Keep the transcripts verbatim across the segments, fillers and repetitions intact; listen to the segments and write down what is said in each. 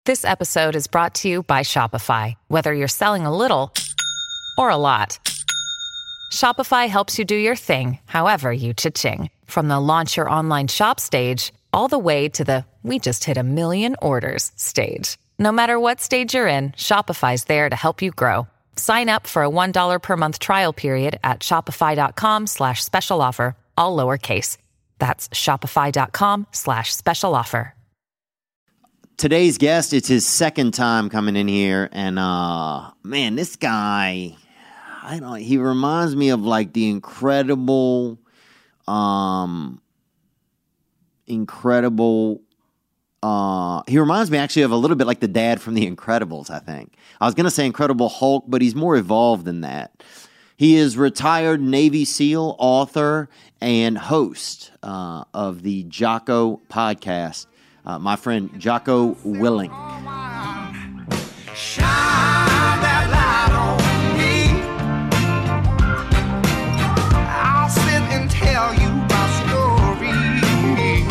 This episode is brought to you by Shopify. Whether you're selling a little or a lot, Shopify helps you do your thing, however you cha-ching. From the launch your online shop stage, all the way to the we just hit a million orders stage. No matter what stage you're in, Shopify's there to help you grow. Sign up for a one dollar per month trial period at shopify.com slash special offer, all lowercase. That's shopify.com slash special offer. Today's guest, it's his second time coming in here, and uh, man, this guy, I don't. He reminds me of like the incredible, um, incredible. Uh, he reminds me actually of a little bit like the dad from The Incredibles. I think I was gonna say Incredible Hulk, but he's more evolved than that. He is retired Navy SEAL, author, and host uh, of the Jocko podcast. Uh, my friend Jocko Willink. Shine that light on me. I'll sit and tell you my stories.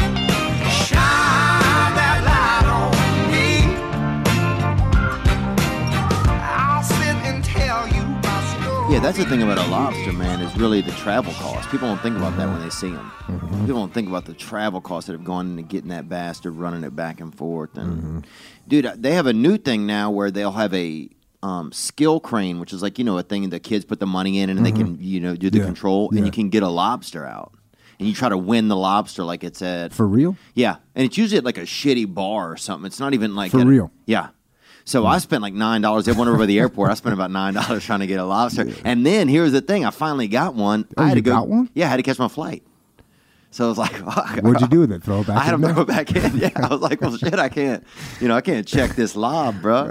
Shine that light on me. I'll sit and tell you my stories. Yeah, that's the thing about a lobster, man, is really the travel cost. People don't think about that when they see them. Mm-hmm. People don't think about the travel costs that have gone into getting that bastard, running it back and forth. And mm-hmm. Dude, they have a new thing now where they'll have a um, skill crane, which is like, you know, a thing the kids put the money in and mm-hmm. they can, you know, do the yeah. control, and yeah. you can get a lobster out. And you try to win the lobster like it's at... For real? Yeah. And it's usually at like a shitty bar or something. It's not even like... For at real? A, yeah. So mm-hmm. I spent like nine dollars. They went over by the airport. I spent about nine dollars trying to get a lobster. Yeah. And then here's the thing. I finally got one. Oh, I had you to go, got one? Yeah, I had to catch my flight. So I was like, fuck. What'd you do with it? Throw it back I had in to there? throw it back in. Yeah, I was like, well, shit, I can't, you know, I can't check this lob, bro.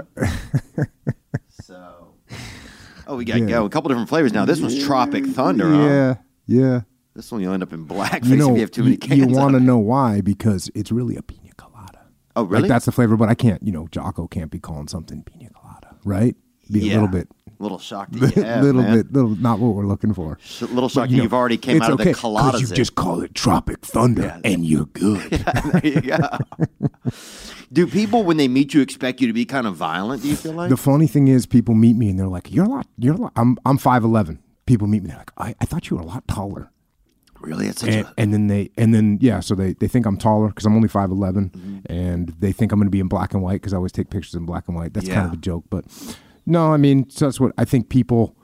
So, oh, we got yeah. go a couple different flavors now. This one's Tropic Thunder. Yeah, huh? yeah. This one you'll end up in blackface you know, if you have too many cans. You want to know why? Because it's really a pina colada. Oh, really? Like, that's the flavor, but I can't, you know, Jocko can't be calling something pina colada, right? Be yeah. a little bit. A little shocked that you have, little man. bit, little, not what we're looking for. A little shocked you you've know, already came out okay, of the coladas. You just call it Tropic Thunder, yeah. and you're good. Yeah, there you go. Do people, when they meet you, expect you to be kind of violent? Do you feel like? The funny thing is, people meet me and they're like, "You're a lot. You're a lot." I'm I'm five eleven. People meet me, they're like, "I, I thought you were a lot taller." Really? It's such and, a... and then they and then yeah, so they, they think I'm taller because I'm only five eleven, mm-hmm. and they think I'm going to be in black and white because I always take pictures in black and white. That's yeah. kind of a joke, but no, I mean, so that's what I think people.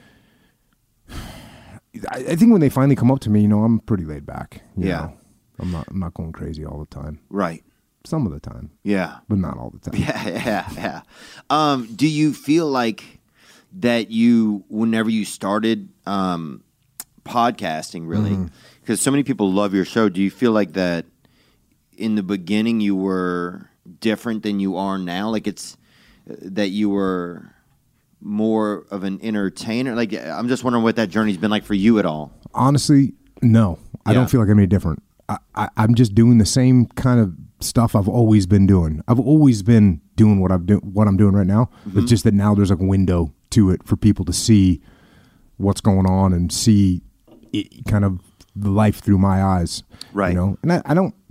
I, I think when they finally come up to me, you know, I'm pretty laid back. You yeah, know? I'm not I'm not going crazy all the time. Right. Some of the time. Yeah, but not all the time. Yeah, yeah, yeah. Um, do you feel like that you, whenever you started um, podcasting, really, because mm-hmm. so many people love your show, do you feel like that in the beginning you were different than you are now? Like it's that you were more of an entertainer? Like, I'm just wondering what that journey's been like for you at all. Honestly, no. I yeah. don't feel like I'm any different. I, I, I'm just doing the same kind of stuff I've always been doing. I've always been doing what I'm doing, what I'm doing right now. Mm-hmm. It's just that now there's like a window to it for people to see what's going on and see it, kind of the life through my eyes. Right. You know, and I, I don't.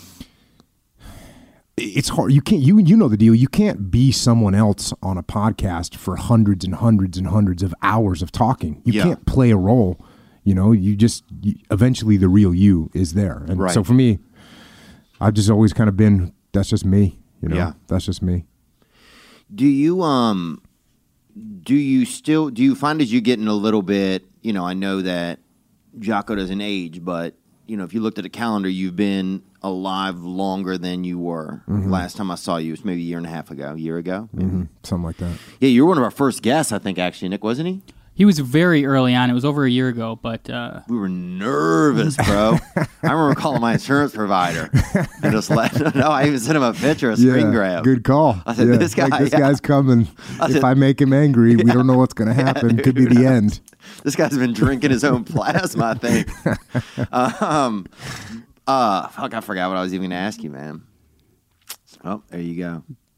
It's hard. You can't. You you know the deal. You can't be someone else on a podcast for hundreds and hundreds and hundreds of hours of talking. You yeah. can't play a role. You know. You just you, eventually the real you is there. And right. so for me, I've just always kind of been. That's just me. You know. Yeah. That's just me. Do you um, do you still do you find as you getting a little bit? You know, I know that Jocko doesn't age, but you know, if you looked at a calendar, you've been alive longer than you were. Mm-hmm. Last time I saw you was maybe a year and a half ago, a year ago. Mm-hmm. Something like that. Yeah, you were one of our first guests, I think, actually, Nick, wasn't he? He was very early on. It was over a year ago, but... Uh... We were nervous, bro. I remember calling my insurance provider and just let no, I even sent him a picture, a screen yeah, grab. Good call. I said, yeah, this guy... Like, this yeah. guy's coming. I if said, I make him angry, we yeah, don't know what's going to happen. Yeah, Could be the end. This guy's been drinking his own plasma, I think. um... Uh, fuck, I forgot what I was even going to ask you, man. Oh, there you go.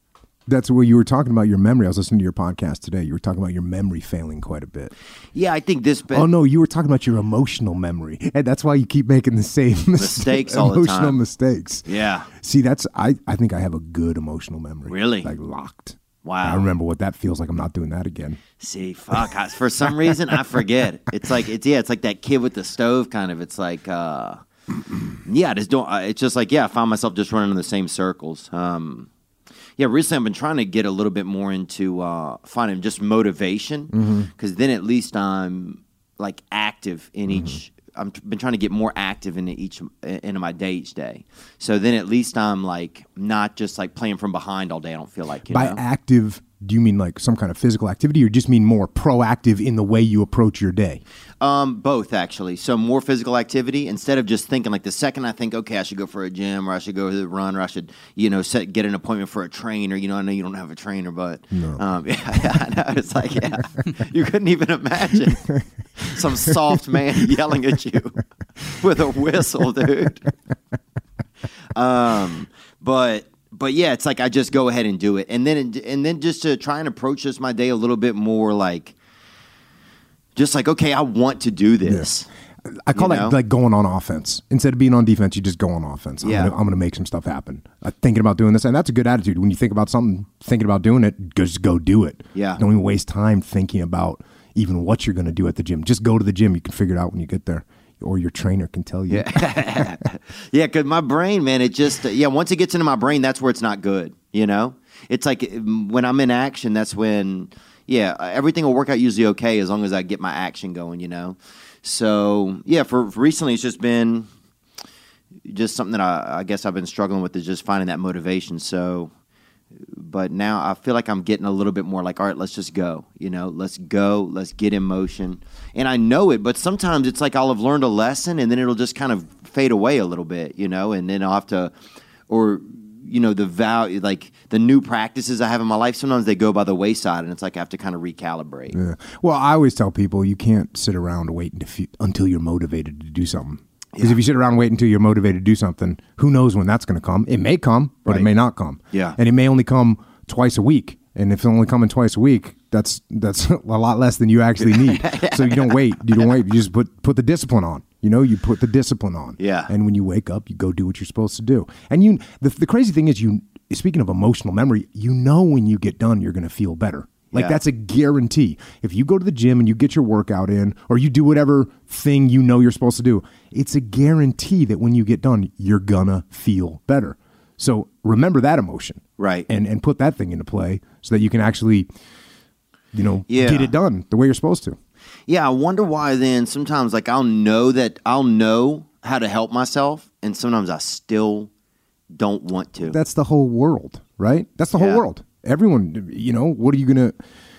that's what you were talking about, your memory. I was listening to your podcast today. You were talking about your memory failing quite a bit. Yeah, I think this... Be- oh, no, you were talking about your emotional memory. And that's why you keep making the same mistakes all the time. Emotional mistakes. Yeah. See, that's... I, I think I have a good emotional memory. Really? Like locked. Wow. I remember what that feels like. I'm not doing that again. See, fuck. I, for some reason, I forget. It's like, it's yeah, it's like that kid with the stove kind of. It's like, uh, yeah, I just don't, it's just like, yeah, I found myself just running in the same circles. Um, yeah, recently I've been trying to get a little bit more into uh, finding just motivation, because mm-hmm. then at least I'm like active in mm-hmm. each, I've been trying to get more active in each into my day each day. So then at least I'm like not just like playing from behind all day. I don't feel like, you By know? active, do you mean like some kind of physical activity, or just mean more proactive in the way you approach your day? Um, both, actually. So more physical activity, instead of just thinking like the second I think, okay, I should go for a gym, or I should go to the run, or I should, you know, set, get an appointment for a trainer. You know, I know you don't have a trainer, but no. um, yeah, yeah, I know. It's like, yeah, you couldn't even imagine some soft man yelling at you with a whistle, dude. Um, but. But yeah, it's like I just go ahead and do it, and then and then just to try and approach this my day a little bit more like, just like, okay, I want to do this. Yeah. I call you that know? like going on offense. Instead of being on defense, you just go on offense. I'm yeah. gonna, I'm gonna make some stuff happen. Uh, thinking about doing this, and that's a good attitude. When you think about something, thinking about doing it, just go do it. Yeah. Don't even waste time thinking about even what you're gonna do at the gym. Just go to the gym. You can figure it out when you get there. Or your trainer can tell you. Yeah, yeah. Because my brain, man, it just, yeah, once it gets into my brain, that's where it's not good, you know? It's like when I'm in action, that's when, yeah, everything will work out usually okay as long as I get my action going, you know? So, yeah, for, for recently, it's just been just something that I, I guess I've been struggling with, is just finding that motivation. So, but now I feel like I'm getting a little bit more like, all right, let's just go, you know, let's go, let's get in motion. And I know it, but sometimes it's like I'll have learned a lesson and then it'll just kind of fade away a little bit, you know, and then I'll have to, or, you know, the value, like the new practices I have in my life, sometimes they go by the wayside and it's like I have to kind of recalibrate. Yeah. Well, I always tell people you can't sit around waiting until you're motivated to do something. Because yeah. if you sit around waiting until you're motivated to do something, who knows when that's going to come? It may come, but right. it may not come. Yeah. And it may only come twice a week. And if it's only coming twice a week, that's that's a lot less than you actually need. So you don't wait. You don't wait. You just put put the discipline on. You know, you put the discipline on. Yeah. And when you wake up, you go do what you're supposed to do. And you, the, the crazy thing is, you. Speaking of emotional memory, you know when you get done, you're going to feel better. Like, yeah. that's a guarantee. If you go to the gym and you get your workout in, or you do whatever thing you know you're supposed to do, it's a guarantee that when you get done, you're going to feel better. So remember that emotion. Right. And and put that thing into play so that you can actually, you know, yeah. get it done the way you're supposed to. Yeah, I wonder why then sometimes, like, I'll know that I'll know how to help myself, and sometimes I still don't want to. That's the whole world, right? That's the whole yeah. world. Everyone, you know, what are you going to,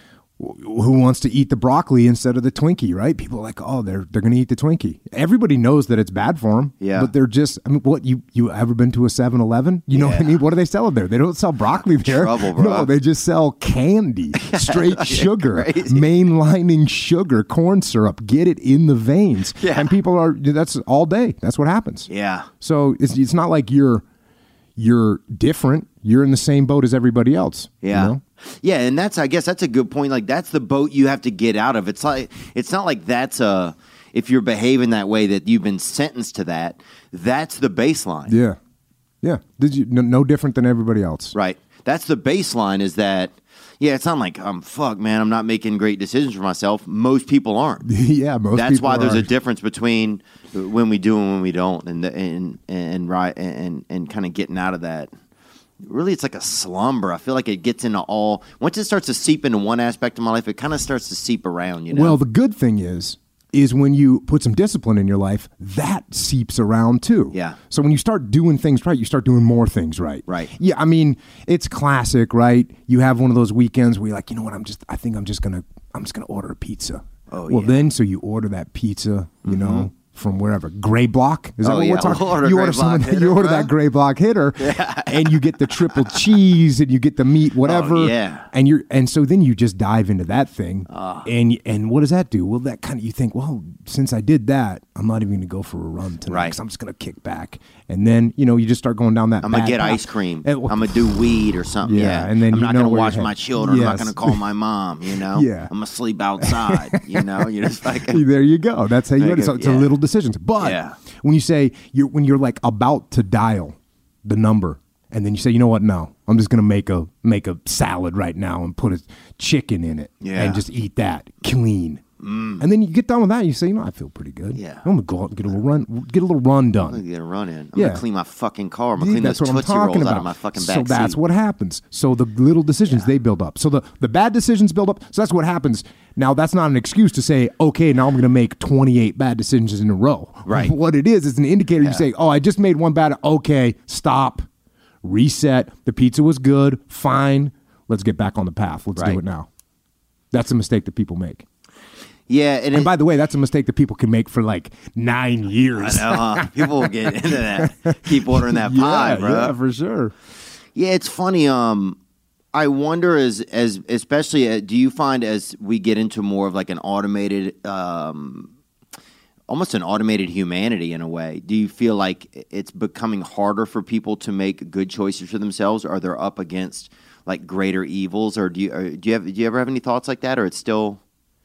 who wants to eat the broccoli instead of the Twinkie, right? People are like, oh, they're they're going to eat the Twinkie. Everybody knows that it's bad for them. Yeah. But they're just, I mean, what, you, you ever been to a seven eleven? You know yeah. what I mean? What do they sell there? They don't sell broccoli there. Trouble, bro. No, they just sell candy, straight sugar, crazy. mainlining sugar, corn syrup, get it in the veins. Yeah. And people are, that's all day. That's what happens. Yeah. So it's it's not like you're, you're different. You're in the same boat as everybody else. Yeah. You know? Yeah, and that's, I guess that's a good point. Like, that's the boat you have to get out of. It's like, it's not like that's a, if you're behaving that way that you've been sentenced to that, that's the baseline. Yeah. Yeah. Did you, no, no different than everybody else. Right. That's the baseline, is that, yeah, it's not like, um, fuck, man, I'm not making great decisions for myself. Most people aren't. yeah, most That's people why there's are. a difference between when we do and when we don't, and the, and and right and and kind of getting out of that. Really, it's like a slumber. I feel like it gets into all, once it starts to seep into one aspect of my life, it kind of starts to seep around, you know? Well, the good thing is, is when you put some discipline in your life, that seeps around too. Yeah. So when you start doing things right, you start doing more things right. Right. Yeah, I mean, it's classic, right? You have one of those weekends where you're like, you know what, I'm just, I think I'm just going to, I'm just going to order a pizza. Oh, well, yeah. then, so you order that pizza, you mm-hmm. know, from wherever. Gray block. Is that oh, what yeah. we're talking We'll order You gray order, some, hitter, you order bro. that gray block hitter, yeah. and you get the triple cheese, and you get the meat, whatever. Oh, yeah. And you're and so then you just dive into that thing, Uh, and and what does that do? Well, that kind of you think, well, since I did that, I'm not even going to go for a run tonight. Right. Because I'm just going to kick back, and then you know you just start going down that. I'm gonna bad get path. ice cream. And- I'm gonna do weed or something. Yeah, Yeah, and then I'm you not know gonna where watch you're my headed. children. I'm not Yes. gonna call my mom. You know. Yeah. I'm gonna sleep outside. You know. You're just like. There you go. That's how you Make do it. So it- it's yeah. a little decisions. But Yeah. when you say you're when you're like about to dial the number, and then you say, you know what? No, I'm just gonna make a make a salad right now and put a chicken in it, Yeah. and just eat that clean. And then you get done with that, you say, you know, I feel pretty good. Yeah. I'm gonna go out and get a little run, get a little run I'm done. gonna get a run in. I'm Yeah. gonna clean my fucking car. I'm gonna Yeah, clean that's those what I'm Tootsie talking Rolls about. out of my fucking so back that's seat. what happens. So the little decisions they build up. So the the bad decisions build up. So that's what happens. Now that's not an excuse to say, okay, now I'm going to make twenty-eight bad decisions in a row. Right. What it is is an indicator. You say, oh, I just made one bad. Okay, stop, reset. The pizza was good. Fine. Let's get back on the path. Let's Right. do it now. That's a mistake that people make. Yeah, and, And it, by the way, that's a mistake that people can make for like nine years. I know, huh? People will get into that. Keep ordering that pie, yeah, bro. yeah, for sure. Yeah, it's funny. Um, I wonder as as especially uh, do you find as we get into more of like an automated, um, almost an automated humanity in a way. Do you feel like it's becoming harder for people to make good choices for themselves, or they're up against like greater evils, or do you or do you have do you ever have any thoughts like that, or it's still?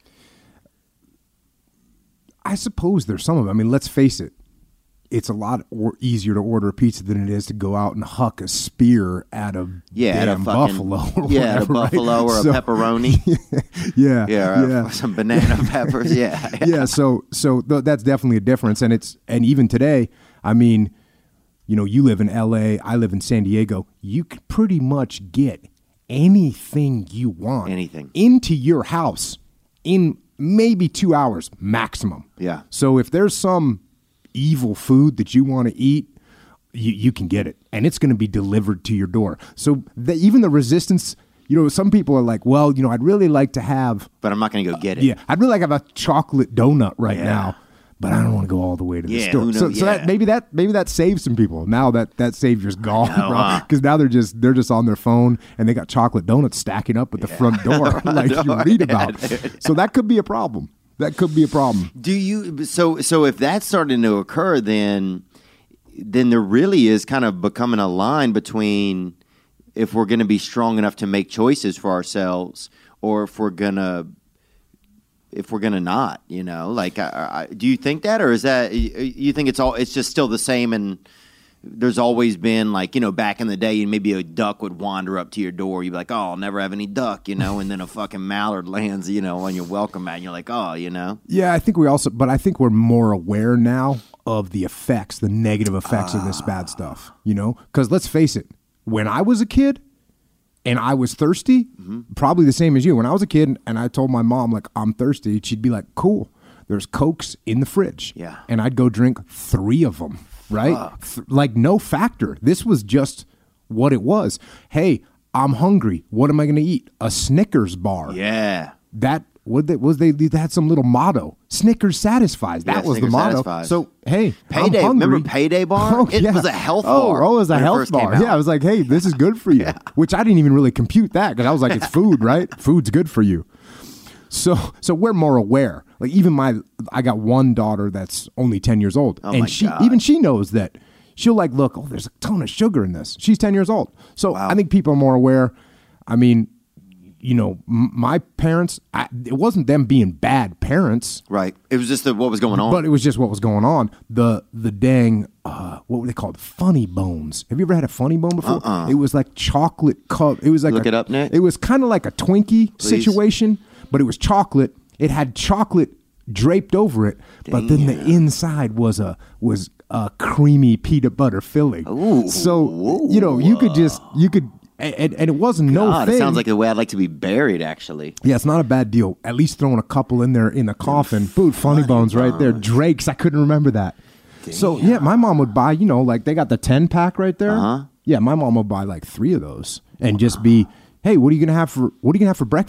I suppose there's some of it. I mean, let's face it. It's a lot or easier to order a pizza than it is to go out and huck a spear at a Yeah, at a damn fucking- buffalo. Or yeah, at a whatever, right? buffalo or a So- pepperoni. yeah, Yeah, or yeah. some banana peppers. Yeah, yeah. yeah, so so th- that's definitely a difference, and it's and even today, I mean, you know, you live in L A, I live in San Diego. You can pretty much get anything you want, Anything. into your house in maybe two hours maximum. Yeah. So if there's some evil food that you want to eat, you you can get it, and it's going to be delivered to your door. So the, even the resistance. You know, some people are like, well, you know, I'd really like to have But I'm not going to go get it. yeah, I'd really like to have a chocolate donut right Yeah. now, but I don't want to go all the way to the Yeah, store. who So, knows? so that Yeah. maybe that maybe that saves some people. Now that that savior's gone, know, huh? because now they're just they're just on their phone and they got chocolate donuts stacking up at the front door, like you door, read yeah, about. dude. So that could be a problem. That could be a problem. Do you so so if that's starting to occur, then then there really is kind of becoming a line between if we're going to be strong enough to make choices for ourselves, or if we're gonna if we're gonna not. You know, like I, I, do you think that, or is that you you think it's all it's just still the same and there's always been like, you know, back in the day, maybe a duck would wander up to your door. You'd be like, oh, I'll never have any duck, you know, and then a fucking mallard lands, you know, on your welcome mat, and you're like, oh, you know. Yeah, I think we also, but I think we're more aware now of the effects, the negative effects of this bad stuff, you know? Because let's face it, when I was a kid and I was thirsty, Mm-hmm. probably the same as you. When I was a kid and I told my mom, like, I'm thirsty, she'd be like, cool, there's Cokes in the fridge. Yeah. And I'd go drink three of them, right? Th- like, no factor. This was just what it was. Hey, I'm hungry. What am I going to eat? A Snickers bar. Yeah. That what they, was they, they had some little motto. Snickers satisfies. That Yeah, was Snickers the motto. satisfies. So hey, Payday. I'm hungry. Remember Payday Bar? Oh, It yeah. was a health oh, bar Oh, it was a when it health first came bar. out. Yeah, I was like, hey, this is good for you. Which I didn't even really compute that because I was like, it's food, right? Food's good for you. So so we're more aware. Like even my, I got one daughter that's only ten years old, Oh and my she God. even she knows that. She'll like look. Oh, there's a ton of sugar in this. She's ten years old, so Wow. I think people are more aware. I mean, you know, m- my parents. I, it wasn't them being bad parents, Right. It was just the, what was going on. but it was just what was going on. The the dang, uh, what were they called? Funny bones. Have you ever had a funny bone before? Uh-uh. It was like chocolate cup. It was like Look a- it up, Nick. It was kind of like a Twinkie Please. situation, but it was chocolate. It had chocolate draped over it, but then the inside was a was a creamy peanut butter filling. Ooh. So you know you could just you could. And, and it wasn't no God, thing. it sounds like the way I'd like to be buried, actually. Yeah, it's not a bad deal. At least throwing a couple in there in the coffin. Boot, funny bones right there. Drake's, I couldn't remember that. So, yeah, my mom would buy, you know, like they got the ten pack right there. Uh-huh. Yeah, my mom would buy like three of those and just be, hey, what are you going to have for, what are you going to have for breakfast?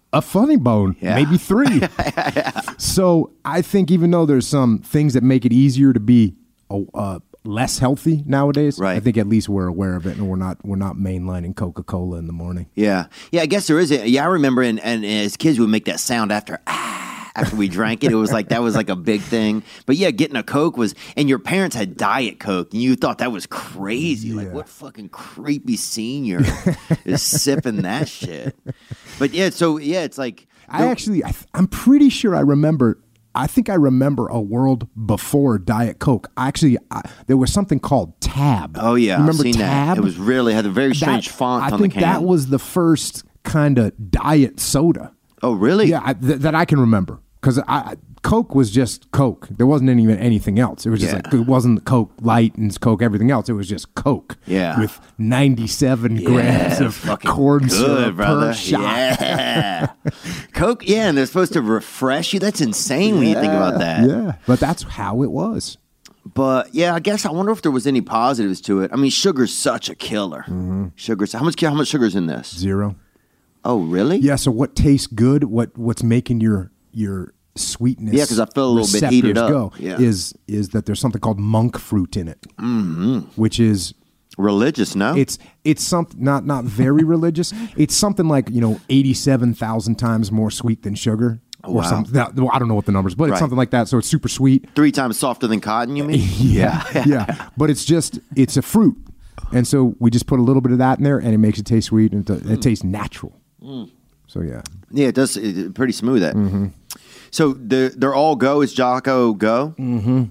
a funny bone, yeah. maybe three. yeah. So I think even though there's some things that make it easier to be uh, less healthy nowadays, right. I think at least we're aware of it, and we're not we're not mainlining Coca-Cola in the morning. Yeah, yeah. I guess there is. A, yeah, I remember, and, and as kids, we would make that sound after ah. After we drank it, it was like that was like a big thing. But yeah, getting a Coke was, and your parents had Diet Coke, and you thought that was crazy. Yeah. Like, what fucking creepy senior is sipping that shit? But yeah, so yeah, it's like I actually, I, I'm pretty sure I remember. I think I remember a world before Diet Coke. Actually, I, there was something called Tab. Oh yeah, you remember I've seen Tab? That. It was really had a very strange that, font I on the think can. that was the first kind of diet soda. Oh, really? Yeah, I, th- that I can remember. Because I, Coke was just Coke. There wasn't any, anything else. It was just yeah. like, it wasn't Coke Light and Coke everything else. It was just Coke. Yeah. With ninety-seven yeah, grams of corn good, syrup brother. per shot. Yeah. Coke, yeah, and they're supposed to refresh you. That's insane when yeah, you think about that. Yeah, but that's how it was. But yeah, I guess I wonder if there was any positives to it. I mean, sugar's such a killer. Mm-hmm. Sugar's how much? How much sugar's in this? Zero. Oh, really? Yeah. So what tastes good? What what's making your your sweetness? Yeah, because I feel a little bit heated up. Go, yeah. Is is that there's something called monk fruit in it, mm-hmm. which is religious? No, it's it's something not not very religious. It's something like you know eighty-seven thousand times more sweet than sugar. Oh, or wow. something. I don't know what the numbers, but right. it's something like that. So it's super sweet. Three times softer than cotton. You mean? yeah, yeah. But it's just it's a fruit, and so we just put a little bit of that in there, and it makes it taste sweet, and it, mm. it tastes natural. Mm. So yeah, yeah, it does. It's pretty smooth. That. Mm-hmm. So they're, they're all go. Is Jocko go? Mm-hmm.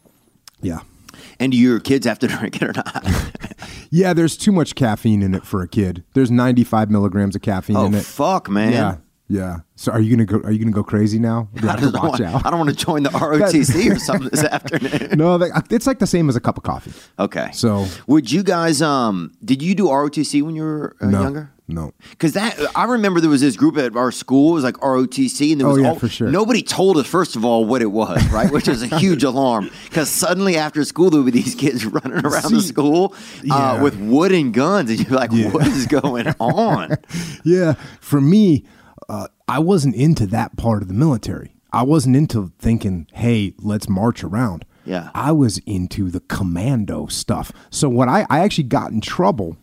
Yeah. And do your kids have to drink it or not? Yeah, there's too much caffeine in it for a kid. There's ninety-five milligrams of caffeine oh, in it. Oh fuck, man. Yeah, yeah. So are you gonna go? Are you gonna go crazy now? You have to watch want, out. I don't want to join the R O T C or something this afternoon. No, it's like the same as a cup of coffee. Okay. So would you guys? Um, did you do R O T C when you were uh, no, younger? No. Because that I remember there was this group at our school. It was like R O T C, and there was oh, yeah, all, for sure. Nobody told us first of all what it was, right? Which is a huge alarm. Because suddenly after school there would be these kids running around See, the school uh, yeah. with wooden guns, and you're like, yeah. "What is going on?" Yeah, for me, uh, I wasn't into that part of the military. I wasn't into thinking, "Hey, let's march around." Yeah, I was into the commando stuff. So when I, I actually got in trouble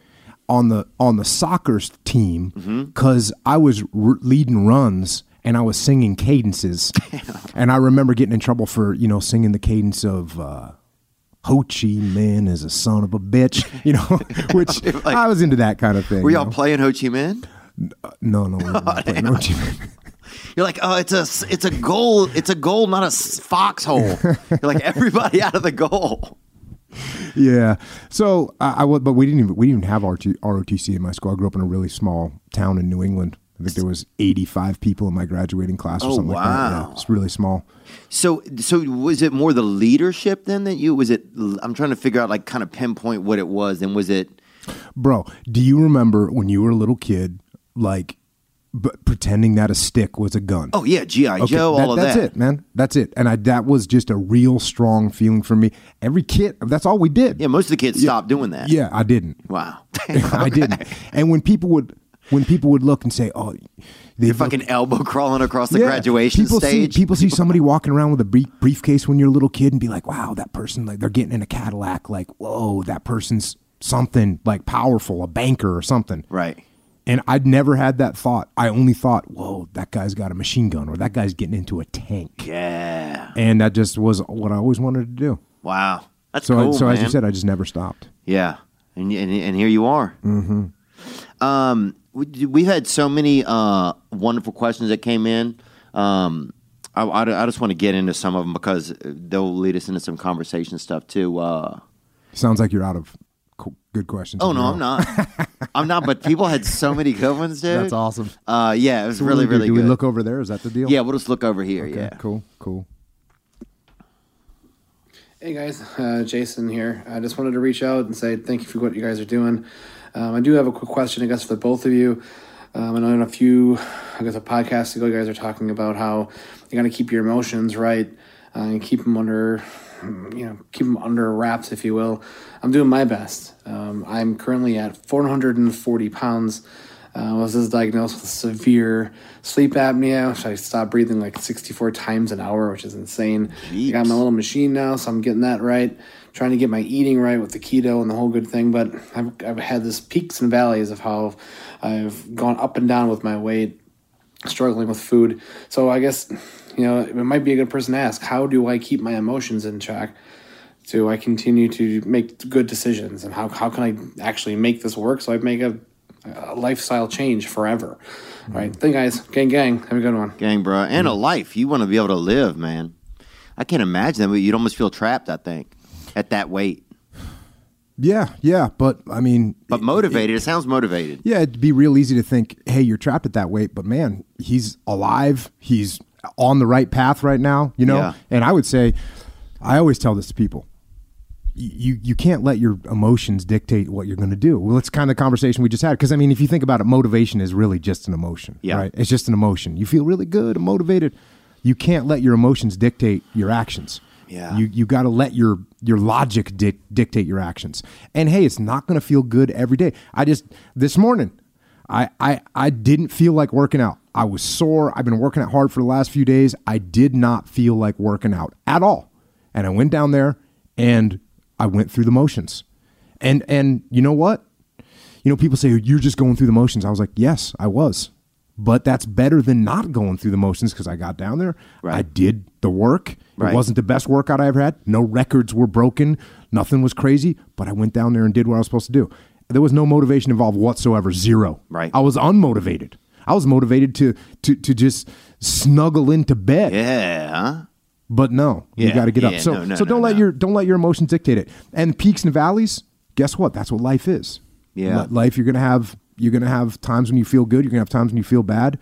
on the on the soccer team because mm-hmm. I was r- leading runs and I was singing cadences, and I remember getting in trouble for you know singing the cadence of uh, Ho Chi Minh is a son of a bitch, you know, which like, I was into that kind of thing. Were y'all you know? playing Ho Chi Minh? No, no, we were not playing Ho Chi Minh. You're like, oh, it's a it's a goal, it's a goal, not a foxhole. You're like everybody out of the goal. Yeah. So I, I would, but we didn't even we didn't even have R O T C in my school. I grew up in a really small town in New England. I think there was eighty-five people in my graduating class or oh, something wow. like that. Yeah, it's really small. So, so was it more the leadership then that you was it? I'm trying to figure out, like, kind of pinpoint what it was. And was it, bro? Do you remember when you were a little kid, like? But pretending that a stick was a gun. Oh yeah, G I. Okay, Joe, that, all of that's that. That's it, man. That's it. And I, that was just a real strong feeling for me. Every kid, that's all we did. Yeah, most of the kids yeah. stopped doing that. Yeah, I didn't. Wow, okay. I didn't. And when people would, when people would look and say, "Oh, they you're fucking elbow crawling across the yeah, graduation people stage." See, people see somebody walking around with a brief, briefcase when you're a little kid and be like, "Wow, that person! Like they're getting in a Cadillac. Like, whoa, that person's something like powerful, a banker or something." Right. And I'd never had that thought. I only thought, whoa, that guy's got a machine gun or that guy's getting into a tank. Yeah. And that just was what I always wanted to do. Wow. That's so, cool, So man. as you said, I just never stopped. Yeah. And and, and here you are. Mm-hmm. Um, we, we've had so many uh, wonderful questions that came in. Um, I, I, I just want to get into some of them because they'll lead us into some conversation stuff too. Uh, Sounds like you're out of good questions. Oh, no, I'm not. I'm not, but people had so many good ones, dude. That's awesome. Uh, yeah, it was so really, really do good. Do we look over there? Is that the deal? Yeah, we'll just look over here, okay, yeah. Cool, cool. Hey, guys. Uh, Jason here. I just wanted to reach out and say thank you for what you guys are doing. Um, I do have a quick question, I guess, for both of you. Um, I know in a few, I guess, a podcast ago, you guys are talking about how you got to keep your emotions right uh, and keep them under... you know, keep them under wraps, if you will. I'm doing my best. Um, I'm currently at four hundred forty pounds. I uh, was just diagnosed with severe sleep apnea, which I stopped breathing like sixty-four times an hour, which is insane. Jeez. I got my little machine now, so I'm getting that right. Trying to get my eating right with the keto and the whole good thing. But I've, I've had this peaks and valleys of how I've gone up and down with my weight, struggling with food. So I guess, you know, it might be a good person to ask, how do I keep my emotions in check? Do I continue to make good decisions? And how, how can I actually make this work so I make a A lifestyle change forever? All right, thank you guys. Gang, gang. Have a good one. Gang, bro. And a life. You want to be able to live, man. I can't imagine that, but you'd almost feel trapped, I think, at that weight. Yeah, yeah. But, I mean. But motivated. It, it, it sounds motivated. Yeah, it'd be real easy to think, hey, you're trapped at that weight. But, man, he's alive. He's on the right path right now, you know? Yeah. And I would say, I always tell this to people. You you can't let your emotions dictate what you're going to do. Well, it's kind of the conversation we just had. Because, I mean, if you think about it, motivation is really just an emotion. Yeah. Right? It's just an emotion. You feel really good and motivated. You can't let your emotions dictate your actions. Yeah. You you got to let your your logic dic- dictate your actions. And, hey, it's not going to feel good every day. I just, this morning, I, I, I didn't feel like working out. I was sore. I've been working out hard for the last few days. I did not feel like working out at all. And I went down there and I went through the motions. And and you know what? You know, people say, you're just going through the motions. I was like, yes, I was. But that's better than not going through the motions because I got down there. Right. I did the work. Right. It wasn't the best workout I ever had. No records were broken. Nothing was crazy. But I went down there and did what I was supposed to do. There was no motivation involved whatsoever. Zero. Right. I was unmotivated. I was motivated to to to just snuggle into bed. Yeah, huh? But no, yeah, you got to get yeah, up. So, no, no, so don't no, let no. your don't let your emotions dictate it. And peaks and valleys, guess what? That's what life is. Yeah, life. You're gonna have you're gonna have times when you feel good. You're gonna have times when you feel bad,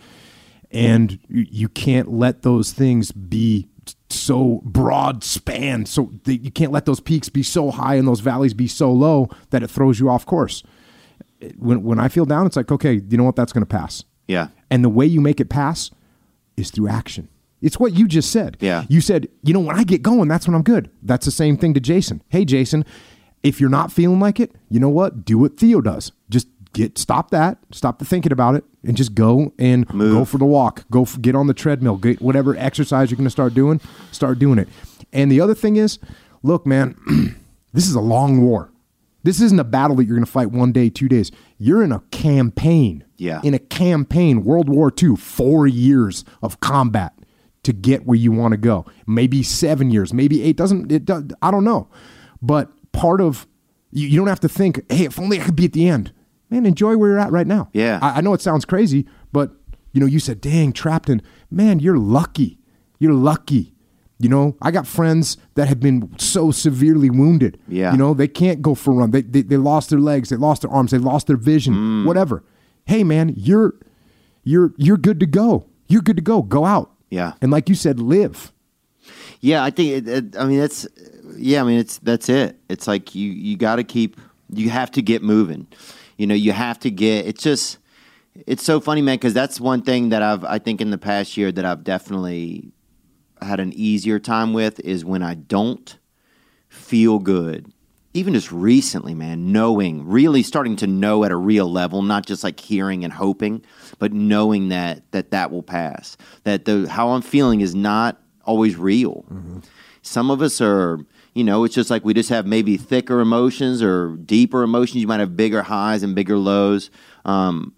and you, you can't let those things be so broad span. So the, you can't let those peaks be so high and those valleys be so low that it throws you off course. When when I feel down, it's like, okay, you know what? That's gonna pass. Yeah, and the way you make it pass is through action. It's what you just said. Yeah. You said, you know, when I get going, that's when I'm good. That's the same thing to Jason. Hey, Jason, if you're not feeling like it, you know what? Do what Theo does. Just get stop that. Stop the thinking about it and just go and Move. Go for the walk. Go for, get on the treadmill. Get whatever exercise you're going to start doing, start doing it. And the other thing is, look, man, this is a long war. This isn't a battle that you're going to fight one day, two days. You're in a campaign. Yeah. In a campaign, World War Two, four years of combat to get where you want to go. Maybe seven years, maybe eight. Doesn't it? Does, I don't know. But part of you, you don't have to think, hey, if only I could be at the end. Man, enjoy where you're at right now. Yeah. I, I know it sounds crazy, but you know, you said, dang, trapped in. Man, you're lucky. You're lucky. You know, I got friends that have been so severely wounded. Yeah. You know, they can't go for a run. They they, they lost their legs. They lost their arms. They lost their vision. Mm. Whatever. Hey, man, you're you're you're good to go. You're good to go. Go out. Yeah. And like you said, live. Yeah, I think, it, it, I mean, that's, yeah, I mean, it's, that's it. It's like you, you got to keep, you have to get moving. You know, you have to get, it's just, it's so funny, man, because that's one thing that I've, I think in the past year that I've definitely had an easier time with is when I don't feel good. Even just recently, man, knowing, really starting to know at a real level, not just like hearing and hoping, but knowing that that, that will pass. That the how I'm feeling is not always real. Mm-hmm. Some of us are, you know, it's just like we just have maybe thicker emotions or deeper emotions. You might have bigger highs and bigger lows. Um,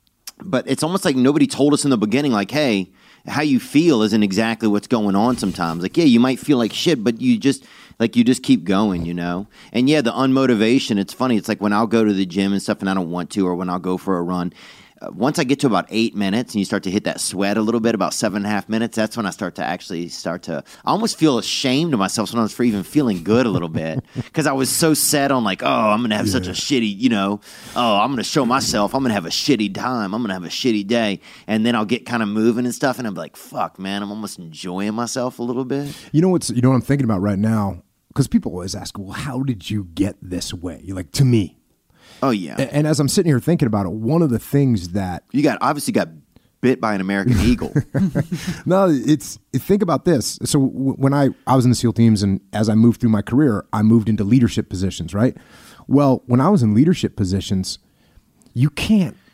but it's almost like nobody told us in the beginning, like, hey, how you feel isn't exactly what's going on sometimes. Like, yeah, you might feel like shit, but you just... Like, you just keep going, you know? And, yeah, the unmotivation, it's funny. It's like when I'll go to the gym and stuff and I don't want to, or when I'll go for a run, uh, once I get to about eight minutes and you start to hit that sweat a little bit, about seven and a half minutes, that's when I start to actually start to – I almost feel ashamed of myself sometimes for even feeling good a little bit because I was so set on like, oh, I'm going to have yeah. such a shitty, you know, oh, I'm going to show myself I'm going to have a shitty time. I'm going to have a shitty day. And then I'll get kind of moving and stuff and I'm like, fuck, man, I'm almost enjoying myself a little bit. You know what's – you know what I'm thinking about right now? Because people always ask, well, how did you get this way? You're like, to me. Oh, yeah. And, and as I'm sitting here thinking about it, one of the things that... You got obviously got bit by an American eagle. No, it's... Think about this. So w- when I, I was in the SEAL teams and as I moved through my career, I moved into leadership positions, right? Well, when I was in leadership positions, you can't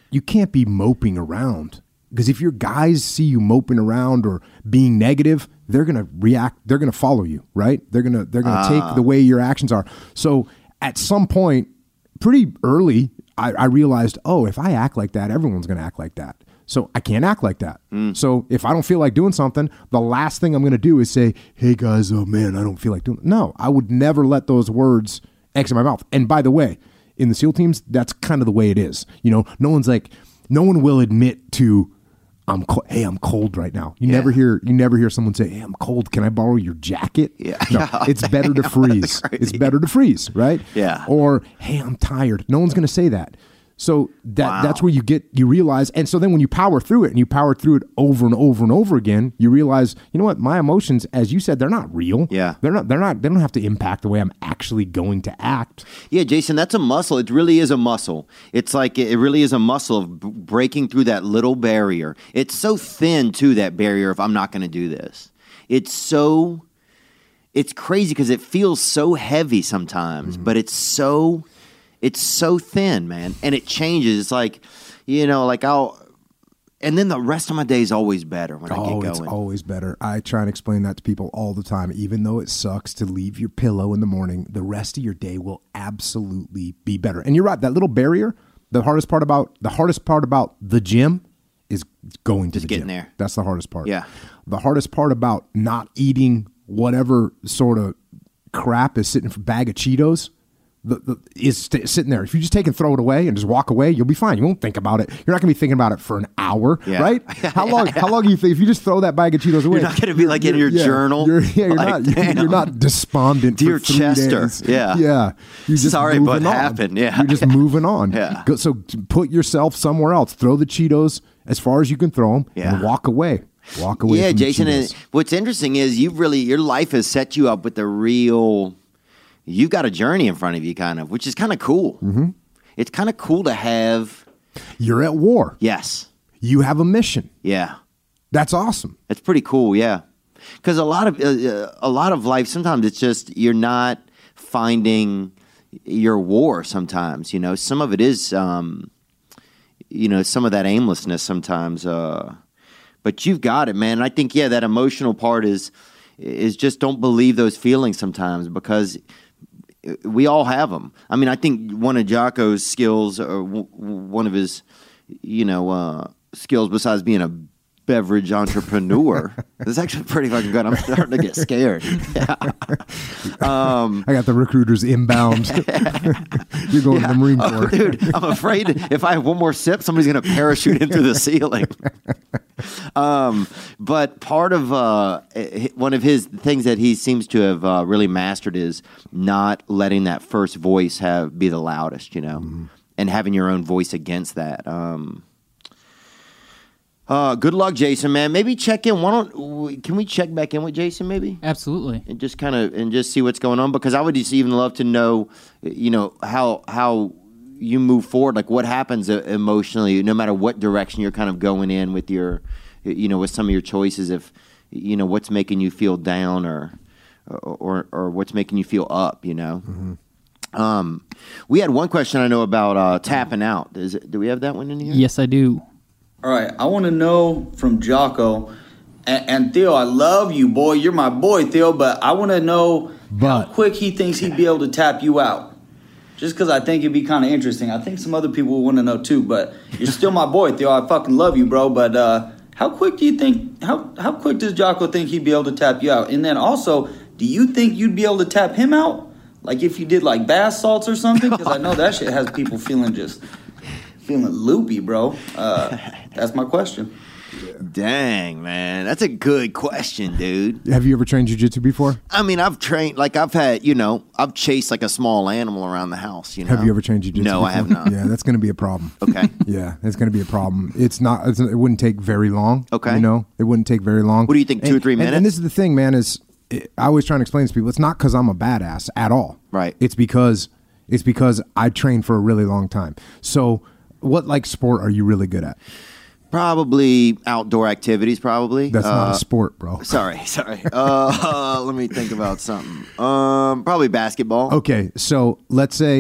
you can't be moping around. Because if your guys see you moping around or being negative, they're gonna react. They're gonna follow you, right? They're gonna they're gonna uh. take the way your actions are. So at some point, pretty early, I, I realized, oh, if I act like that, everyone's gonna act like that. So I can't act like that. Mm. So if I don't feel like doing something, the last thing I'm gonna do is say, "Hey guys, oh man, I don't feel like doing." It. No, I would never let those words exit my mouth. And by the way, in the SEAL teams, that's kind of the way it is. You know, no one's like, no one will admit to. I'm co- hey, I'm cold right now. You yeah. never hear you never hear someone say, "Hey, I'm cold. Can I borrow your jacket?" Yeah, no, it's better to freeze. It's better to freeze, right? Yeah. Or, "Hey, I'm tired." No one's going to say that. So that wow. that's where you get you realize, and so then when you power through it and you power through it over and over and over again, you realize, you know what, my emotions, as you said, they're not real. Yeah, they're not. They're not. They don't have to impact the way I'm actually going to act. Yeah, Jason, that's a muscle. It really is a muscle. It's like it really is a muscle of b- breaking through that little barrier. It's so thin too, that barrier. If I'm not going to do this, it's so. It's crazy because it feels so heavy sometimes, mm-hmm. but it's so. It's so thin, man, and it changes. It's like, you know, like I'll, and then the rest of my day is always better when I oh, get going. It's always better. I try and explain that to people all the time. Even though it sucks to leave your pillow in the morning, the rest of your day will absolutely be better. And you're right, that little barrier, the hardest part about the hardest part about the gym is going to Just the getting gym. there. That's the hardest part. Yeah. The hardest part about not eating whatever sort of crap is sitting in a bag of Cheetos. The, the, is st- sitting there. If you just take and throw it away and just walk away, you'll be fine. You won't think about it. You're not going to be thinking about it for an hour, yeah. right? How long? How long do you think if you just throw that bag of Cheetos away? You're not going to be like in your yeah, journal. You're, yeah, you're like, not. You're, you're not despondent. Dear for three Chester. Days. Yeah, yeah. You're just sorry, but on. happened. Yeah, you're just moving on. Yeah. Go, so put yourself somewhere else. Throw the Cheetos as far as you can throw them, yeah. and walk away. Walk away. Yeah, from Jason. The And what's interesting is you've really your life has set you up with the real. You've got a journey in front of you, kind of, which is kind of cool. Mm-hmm. It's kind of cool to have. You're at war. Yes. You have a mission. Yeah. That's awesome. It's pretty cool, yeah. Because a lot of uh, a lot of life, sometimes it's just you're not finding your war. Sometimes, you know, some of it is, um, you know, some of that aimlessness. Sometimes, uh, but you've got it, man. And I think, yeah, that emotional part is is just don't believe those feelings sometimes because. We all have them. I mean, I think one of Jocko's skills, or w- one of his, you know, uh, skills besides being a beverage entrepreneur, is actually pretty fucking good. I'm starting to get scared. Yeah. Um, I got the recruiters inbound. You're going yeah. to the Marine Corps. Oh, dude, I'm afraid if I have one more sip, somebody's going to parachute into the ceiling. Um, but part of uh, one of his things that he seems to have uh, really mastered is not letting that first voice have be the loudest, you know, mm-hmm. and having your own voice against that. Um, uh, good luck, Jason, man. Maybe check in. Why don't can we check back in with Jason? Maybe absolutely, and just kind of and just see what's going on because I would just even love to know, you know, how how. you move forward, like what happens emotionally, no matter what direction you're kind of going in with your, you know, with some of your choices, if, you know, what's making you feel down or, or, or what's making you feel up, you know? Mm-hmm. Um, we had one question I know about uh, tapping out. Is it, do we have that one in here? Yes, I do. All right. I want to know from Jocko and, and Theo, I love you, boy. You're my boy, Theo, but I want to know but, how quick he thinks he'd be able to tap you out. Just because I think it'd be kind of interesting. I think some other people will want to know too, but you're still my boy, Theo. I fucking love you, bro. But uh, how quick do you think, how, how quick does Jocko think he'd be able to tap you out? And then also, do you think you'd be able to tap him out? Like if you did like bath salts or something? Because I know that shit has people feeling just, feeling loopy, bro. Uh, that's my question. Dang, man. That's a good question, dude. Have you ever trained jiu-jitsu before? I mean, I've trained, like I've had, you know, I've chased like a small animal around the house, you know. Have you ever trained jiu-jitsu No, before? I have not. Yeah, that's going to be a problem. Okay. Yeah, it's going to be a problem. It's not, it's, it wouldn't take very long. Okay. You know, it wouldn't take very long. What do you think, two and, or three and, minutes? And this is the thing, man, is it, I always try to explain to people, it's not because I'm a badass at all. Right. It's because, it's because I trained for a really long time. So what like sport are you really good at? Probably outdoor activities, probably. That's uh, not a sport, bro. Sorry, sorry. Uh, let me think about something. Um, probably basketball. Okay, so let's say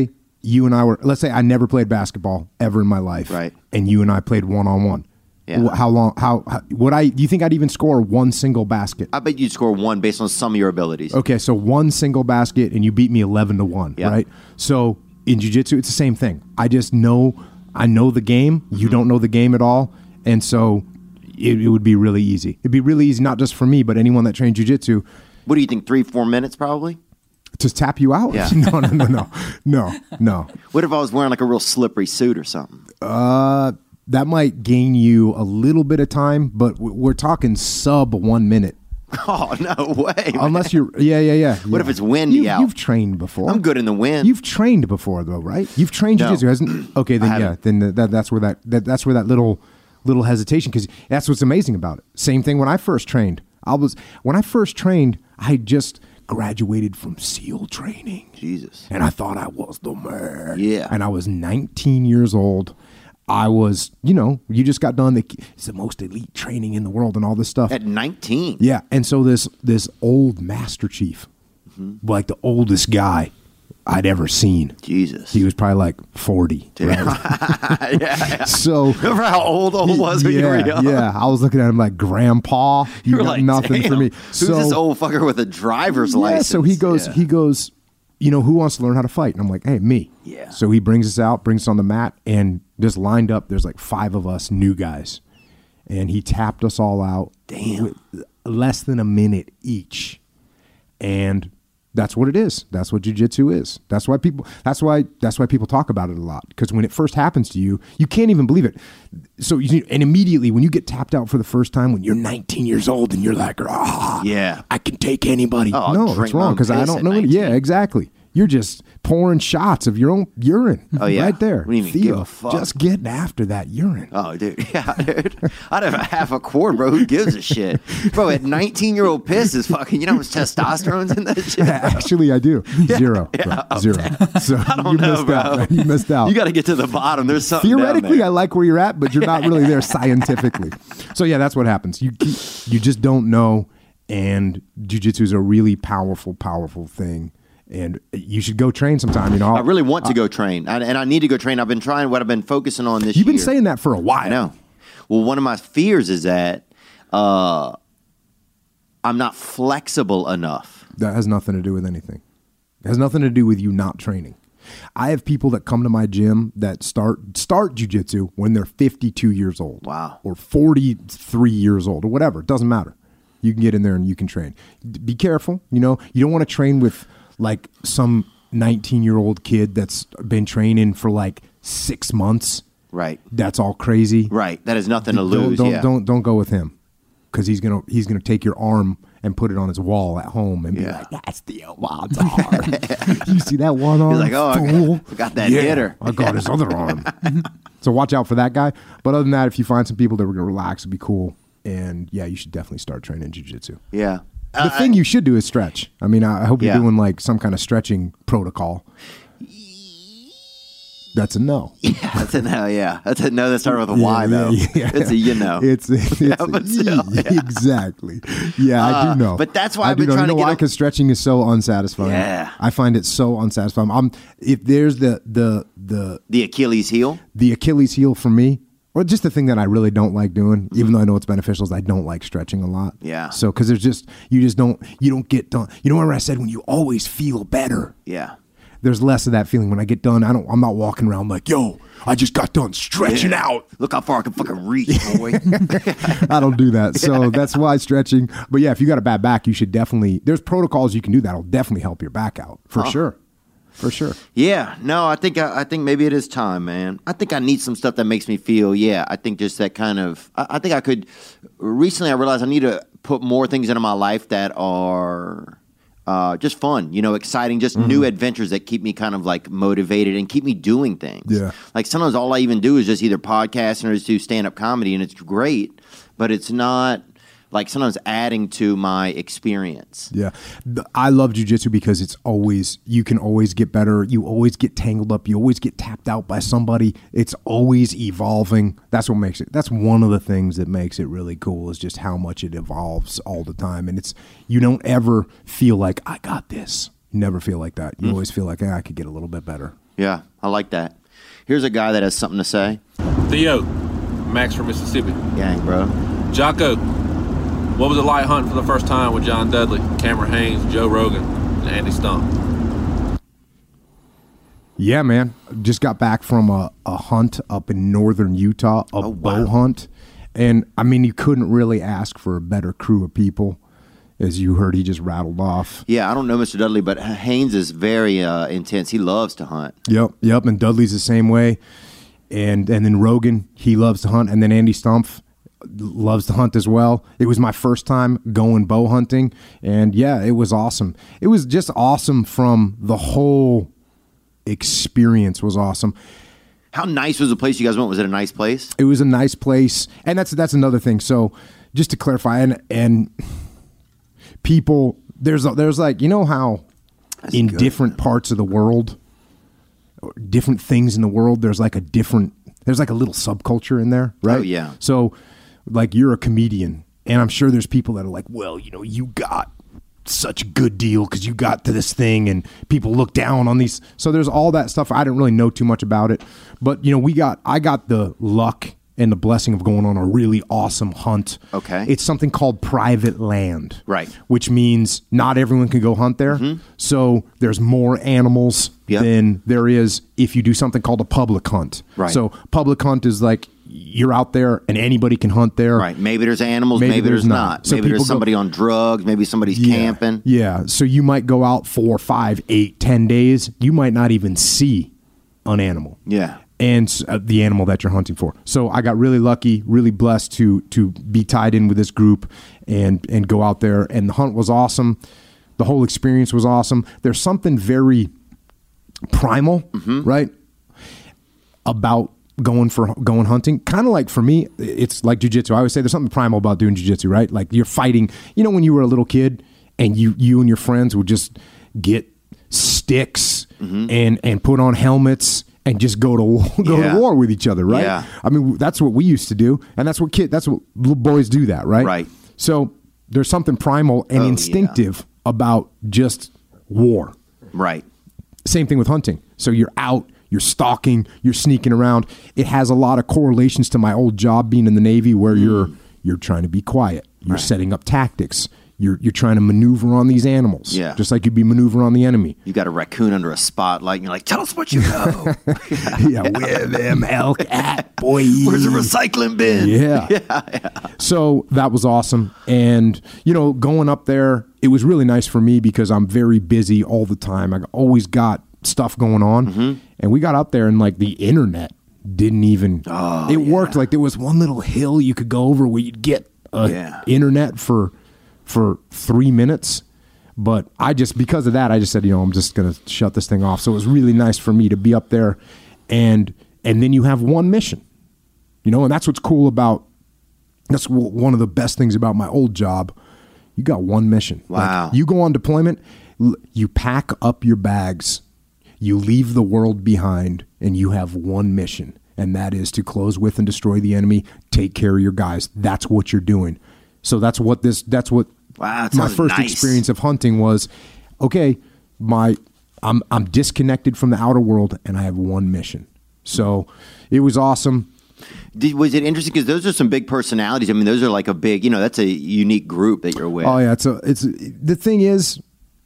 you and I were, let's say I never played basketball ever in my life. Right. And you and I played one-on-one. Yeah. How long, how, how, would I, do you think I'd even score one single basket? I bet you'd score one based on some of your abilities. Okay, so one single basket and you beat me eleven to one, Yeah. right? So in jiu-jitsu, it's the same thing. I just know, I know the game. Mm-hmm. You don't know the game at all. And so it, it would be really easy. It'd be really easy, not just for me, but anyone that trained jiu-jitsu. What do you think, three, four minutes probably? To tap you out? Yeah. no, no, no, no, no, no. What if I was wearing like a real slippery suit or something? Uh, that might gain you a little bit of time, but we're talking sub one minute. Oh, no way. Man. Unless you're, yeah, yeah, yeah. What yeah. if it's windy you, out? You've trained before. I'm good in the wind. You've trained before, though, right? You've trained No. jiu-jitsu, hasn't? Okay, then yeah, then the, that that's where that, that that's where that little little hesitation, because that's what's amazing about it. Same thing when I first trained. I was when I first trained, I just graduated from SEAL training. Jesus. And I thought I was the man. Yeah. And I was nineteen years old. I was, you know, you just got done. The, it's the most elite training in the world and all this stuff. At nineteen? Yeah. And so this this old Master Chief, mm-hmm. like the oldest guy I'd ever seen. Jesus. He was probably like forty. Right? yeah, yeah. So remember how old old was when yeah, you were young? Yeah. I was looking at him like, Grandpa, you, You were got like, nothing damn, for me. Who's So, this old fucker with a driver's yeah, license? so he goes, Yeah. he goes, you know, who wants to learn how to fight? And I'm like, hey, me. Yeah. So he brings us out, brings us on the mat, and just lined up, there's like five of us new guys. And he tapped us all out. Damn. With less than a minute each. And that's what it is. That's what jiu-jitsu is. That's why people that's why that's why people talk about it a lot. Because when it first happens to you, you can't even believe it. So you, and immediately when you get tapped out for the first time when you're nineteen years old and you're like, ah, Yeah. I can take anybody. Oh, I'll no, drink that's my wrong own because I piss don't at know. Any, nineteen. yeah, exactly. You're just pouring shots of your own urine. Oh, yeah. Right there. Wouldn't even Feel, give a fuck. Just getting after that urine. Oh, dude. Yeah, dude. I'd have a half a quart, bro. Who gives a shit? Bro, at nineteen-year-old piss is fucking, you know how much testosterone's in that shit? Bro? Actually, I do. Zero. Yeah. Bro. Zero. So I don't you know, missed bro. out. Man. You missed out. You got to get to the bottom. There's something down Theoretically, there. I like where you're at, but you're not really there scientifically. So yeah, that's what happens. You you just don't know, and jiu-jitsu is a really powerful, powerful thing. And you should go train sometime. You know, I really want to go train, I, and I need to go train. I've been trying. What I've been focusing on this You've year. been saying that for a while. I know. Well, one of my fears is that uh, I'm not flexible enough. That has nothing to do with anything. It has nothing to do with you not training. I have people that come to my gym that start start jiu-jitsu when they're fifty-two years old. Wow. Or forty-three years old or whatever. It doesn't matter. You can get in there and you can train. Be careful. You know, you don't want to train with like some nineteen-year-old kid that's been training for like six months. Right. That's all crazy. Right. That has nothing to Don't- lose. Don't yeah. don't don't go with him because he's gonna he's gonna take your arm and put it on his wall at home and be Yeah. like, "That's the wild arm." You see that one arm? He's like, "Oh, I got- fool? I got that Yeah, hitter." I got his other arm. So watch out for that guy. But other than that, if you find some people that are gonna relax, it'd be cool. And yeah, you should definitely start training jiu-jitsu. Yeah. The Uh, thing you should do is stretch. I mean, I I hope you're Yeah. doing like some kind of stretching protocol. That's a no. Yeah, that's a no. Yeah, that's a no. That started with a Y though. yeah. It's a you know. It's, it's Yeah, a- but still, yeah. exactly. Yeah, I Uh, do know. but that's why I I've do been know. trying you know to get why? a- Because stretching is so unsatisfying. Yeah. I find it so unsatisfying. I'm if there's the the the The Achilles heel. the Achilles heel for me, or just the thing that I really don't like doing, even though I know it's beneficial, is I don't like stretching a lot. Yeah. So because there's just you just don't you don't get done. You know, remember I said when you always feel better. Yeah. There's less of that feeling when I get done. I don't. I'm not walking around like, yo, I just got done stretching Yeah. out. Look how far I can fucking reach, boy. I don't do that. So that's why stretching. But yeah, if you got a bad back, you should definitely, there's protocols you can do that'll definitely help your back out for Huh. sure. For sure. Yeah, no, I think I, I think maybe it is time, man. I think I need some stuff that makes me feel. Yeah, I think just that kind of. I, I think I could. Recently, I realized I need to put more things into my life that are uh, just fun, you know, exciting, just Mm-hmm. new adventures that keep me kind of like motivated and keep me doing things. Yeah. Like sometimes all I even do is just either podcasting or just do stand up comedy, and it's great, but it's not. Like sometimes adding to my experience. Yeah. The- I love jujitsu because it's always, you can always get better. You always get tangled up. You always get tapped out by somebody. It's always evolving. That's what makes it, that's one of the things that makes it really cool is just how much it evolves all the time. And it's, you don't ever feel like, I got this. You never feel like that. You always feel like, eh, I could get a little bit better. Yeah, I like that. Here's a guy that has something to say. Theo, Max from Mississippi. Gang, bro. Jocko, what was it like hunting for the first time with John Dudley, Cameron Hanes, Joe Rogan, and Andy Stump? Yeah, man. Just got back from a, a hunt up in northern Utah, a Oh, bow wow. hunt. And, I mean, you couldn't really ask for a better crew of people. As you heard, he just rattled off. Yeah, I don't know Mister Dudley, but Haynes is very uh, intense. He loves to hunt. Yep, yep. And Dudley's the same way. And and then Rogan, he loves to hunt. And then Andy Stumpf loves to hunt as well. It was my first time going bow hunting. And, yeah, it was awesome. It was just awesome from the whole experience was awesome. How nice was the place you guys went? Was it a nice place? It was a nice place. And that's that's another thing. So just to clarify, and and people, there's there's like, you know how that's in good, different man. parts of the world, different things in the world, there's like a different, there's like a little subculture in there, right? Oh, yeah. So like you're a comedian, and I'm sure there's people that are like, well, you know, you got such a good deal because you got to this thing and people look down on these. So there's all that stuff. I didn't really know too much about it, but you know, we got, I got the luck and the blessing of going on a really awesome hunt. Okay. It's something called private land. Right. Which means not everyone can go hunt there. Mm-hmm. So there's more animals yep. than there is if you do something called a public hunt. Right. So public hunt is like you're out there and anybody can hunt there. Right. Maybe there's animals, maybe, maybe there's, there's not. not. So maybe there's somebody go, on drugs, maybe somebody's yeah, camping. Yeah. So you might go out four, five, eight, ten days. You might not even see an animal. Yeah. And uh, the animal that you're hunting for. So I got really lucky, really blessed to to be tied in with this group and and go out there. And the hunt was awesome. The whole experience was awesome. There's something very primal, mm-hmm. right, about going for going hunting. Kind of like for me, it's like jiu-jitsu. I always say there's something primal about doing jiu-jitsu, right? Like you're fighting. You know when you were a little kid and you you and your friends would just get sticks mm-hmm. and and put on helmets and just go to go yeah. to war with each other, right? Yeah. I mean, that's what we used to do, and that's what kid, that's what little boys do. That, right? Right. So there's something primal and oh, instinctive yeah. about just war. Right. Same thing with hunting. So you're out, you're stalking, you're sneaking around. It has a lot of correlations to my old job being in the Navy, where mm. you're you're trying to be quiet, you're right. setting up tactics. You're you're trying to maneuver on these animals, yeah. just like you'd be maneuvering on the enemy. You got a raccoon under a spotlight, and you're like, "Tell us what you know." yeah, yeah, where them elk at, boy? Where's the recycling bin? Yeah. yeah, yeah. So that was awesome, and you know, going up there, it was really nice for me because I'm very busy all the time. I always got stuff going on, mm-hmm. and we got up there, and like the internet didn't even. Oh, it yeah. worked like there was one little hill you could go over where you'd get a yeah. internet for. for three minutes. But I just, because of that, I just said, you know, I'm just going to shut this thing off. So it was really nice for me to be up there. And, and then you have one mission, you know, and that's what's cool about, that's one of the best things about my old job. You got one mission. Wow. Like, you go on deployment, you pack up your bags, you leave the world behind, and you have one mission. And that is to close with and destroy the enemy, take care of your guys. That's what you're doing. So that's what this, that's what wow, my first nice. experience of hunting was. Okay, my, I'm, I'm disconnected from the outer world and I have one mission. So it was awesome. Did, was it interesting? Because those are some big personalities. I mean, those are like a big, you know, that's a unique group that you're with. Oh yeah. It's a, it's the thing is,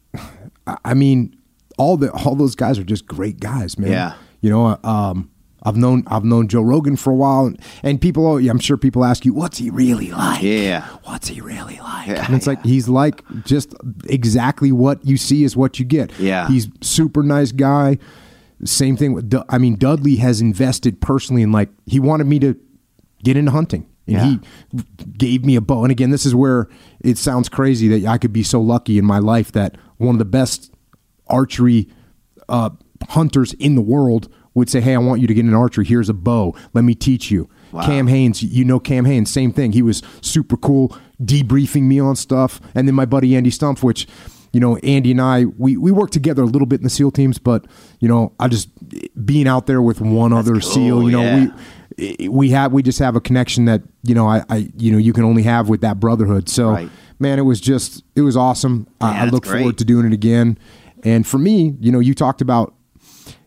I mean, all the, all those guys are just great guys, man. Yeah. You know, um, I've known I've known Joe Rogan for a while, and people, I'm sure people ask you, what's he really like? Yeah. What's he really like? Yeah, and it's yeah. like, he's like just exactly what you see is what you get. Yeah. He's super nice guy. Same thing with, I mean, Dudley has invested personally in, like, he wanted me to get into hunting. And yeah. he gave me a bow. And again, this is where it sounds crazy that I could be so lucky in my life that one of the best archery uh, hunters in the world would say, hey, I want you to get into archery. Here's a bow. Let me teach you. Wow. Cam Haynes, you know Cam Haynes, same thing. He was super cool, debriefing me on stuff. And then my buddy Andy Stumpf, which, you know, Andy and I, we, we worked together a little bit in the SEAL teams, but, you know, I just, being out there with one That's other cool, SEAL, you know, yeah. we we have, we just have a connection that, you know, I, I you know, you can only have with that brotherhood. So, right. man, it was just, it was awesome. Yeah, I, I look great. forward to doing it again. And for me, you know, you talked about,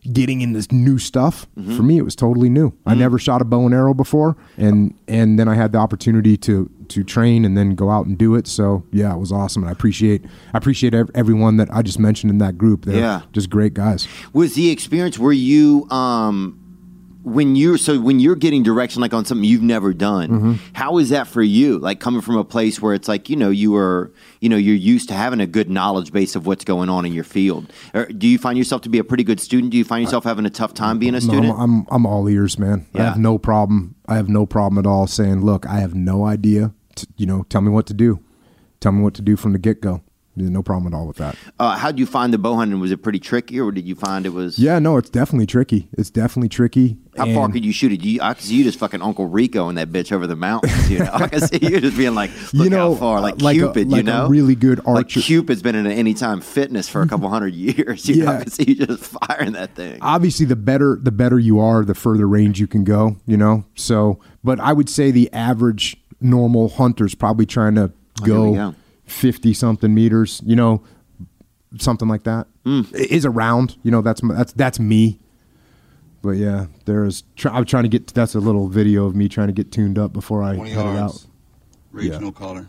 getting in this new stuff, Mm-hmm. for me, it was totally new. Mm-hmm. I never shot a bow and arrow before, and and then I had the opportunity to to train and then go out and do it. So yeah, it was awesome, and I appreciate I appreciate ev- everyone that I just mentioned in that group. They're Yeah. just great guys. Was the experience where you um when you're so when you're getting direction like on something you've never done, Mm-hmm. how is that for you? Like coming from a place where it's like, you know, you were, you know, you're used to having a good knowledge base of what's going on in your field. Or do you find yourself to be a pretty good student? Do you find yourself having a tough time being a No, student? I'm, I'm I'm all ears, man. I Yeah. have no problem. I have no problem at all saying, look, I have no idea. To, you know, tell me what to do. Tell me what to do from the get go. There's no problem at all with that. Uh, how did you find the bow hunting? Was it pretty tricky, or did you find it was? Yeah, no, it's definitely tricky. It's definitely tricky. How far And- could you shoot it? You, I could see you just fucking Uncle Rico and that bitch over the mountains. You know, I can see you just being like, look You know, how far, like, like a- Cupid. like you know, a really good Like archer. Cupid's been in an anytime fitness for a couple hundred years. You know, I Yeah. can see you just firing that thing. Obviously, the better the better you are, the further range you can go. You know, so but I would say the average normal hunter's probably trying to Oh, here we go go. fifty something meters. You know, something like that Hmm. is around. You know, that's my- that's that's me. But yeah, there's. Try, I'm trying to get. That's a little video of me trying to get tuned up before I twenty head it yards. out. Regional caller.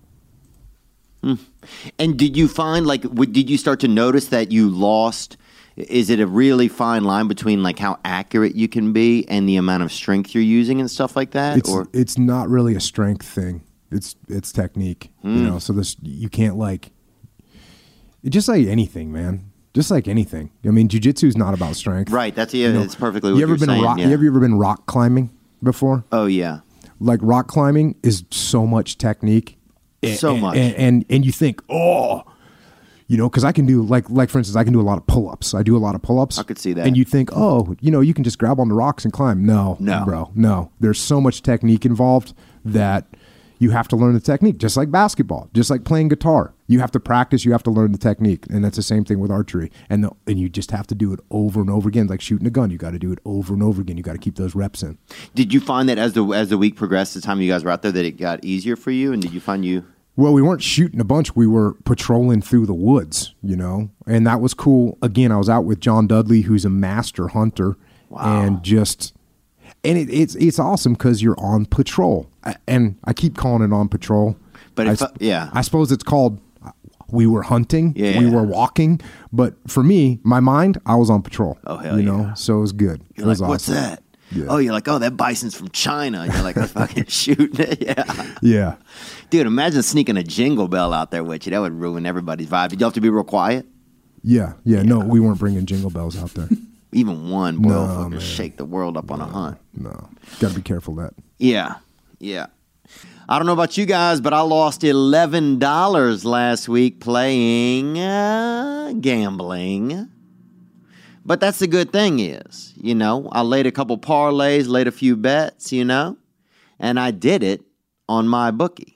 And did you find like, w- did you start to notice that you lost? Is it a really fine line between like how accurate you can be and the amount of strength you're using and stuff like that? It's or it's not really a strength thing. It's it's technique. Hmm. You know, so this you can't like. It's just like anything, man. Just like anything. I mean, jiu-jitsu is not about strength. right? That's yeah. You know, That's perfectly what you ever you're been saying. rock? yeah. You ever, you ever been rock climbing before? oh yeah. Like rock climbing is so much technique, A- So and, much. and and, and you think, oh, you know, because I can do like like for instance, I can do a lot of pull-ups. I do a lot of pull-ups. I could see that. And you think, oh, you know, you can just grab on the rocks and climb. No, No. bro, no. There's so much technique involved that you have to learn the technique, just like basketball, just like playing guitar. You have to practice. You have to learn the technique, and that's the same thing with archery. And the, and you just have to do it over and over again, like shooting a gun. You got to do it over and over again. You got to keep those reps in. Did you find that as the as the week progressed, the time you guys were out there, that it got easier for you? And did you find you? Well, we weren't shooting a bunch. We were patrolling through the woods, you know, and that was cool. Again, I was out with John Dudley, who's a master hunter, Wow. and just, and it, it's it's awesome because you're on patrol, I, and I keep calling it on patrol, But I, if I- sp- yeah. I suppose it's called. We were hunting, Yeah. we were walking, but for me, my mind, I was on patrol. Oh, hell you know, yeah. so it was good. You're it was like, what's awesome. that? Yeah. Oh, you're like, oh, that bison's from China. And you're like, I'm fucking shooting it. Yeah. Yeah. Dude, imagine sneaking a jingle bell out there with you. That would ruin everybody's vibe. Did you have to be real quiet? Yeah, yeah, No, we weren't bringing jingle bells out there. Even one, boy, will No, fucking man. shake the world up on a hunt. No, got to be careful of that. Yeah, yeah. I don't know about you guys, but I lost eleven dollars last week playing uh, gambling. But that's the good thing is, you know, I laid a couple parlays, laid a few bets, you know, and I did it on MyBookie.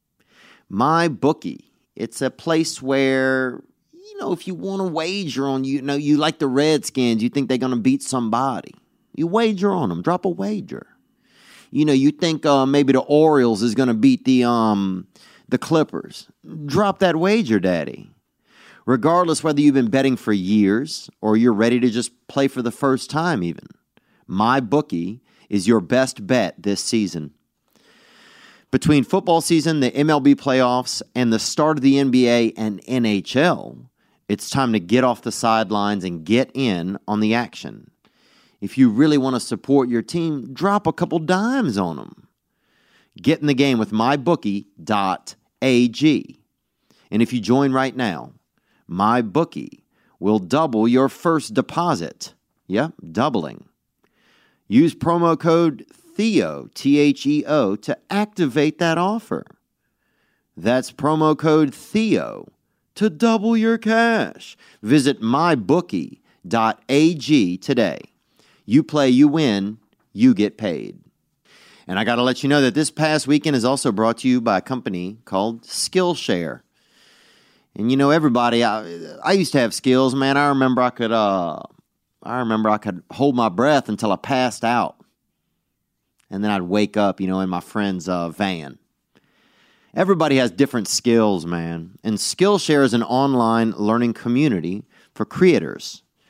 MyBookie, it's a place where, you know, if you want to wager on, you know, you like the Redskins, you think they're going to beat somebody. You wager on them, drop a wager. You know, you think uh, maybe the Orioles is going to beat the um the Clippers. Drop that wager, daddy. Regardless whether you've been betting for years or you're ready to just play for the first time even, MyBookie is your best bet this season. Between football season, the M L B playoffs, and the start of the N B A and N H L, it's time to get off the sidelines and get in on the action. If you really want to support your team, drop a couple dimes on them. Get in the game with my bookie dot a g. And if you join right now, MyBookie will double your first deposit. Yep, doubling. Use promo code Theo, T H E O, to activate that offer. That's promo code Theo to double your cash. Visit my bookie dot a g today. You play, you win, you get paid. And I got to let you know that this past weekend is also brought to you by a company called Skillshare. And you know, everybody, I, I used to have skills, man. I remember I could, uh, I remember I could hold my breath until I passed out. And then I'd wake up, you know, in my friend's uh, van. Everybody has different skills, man. And Skillshare is an online learning community for creators.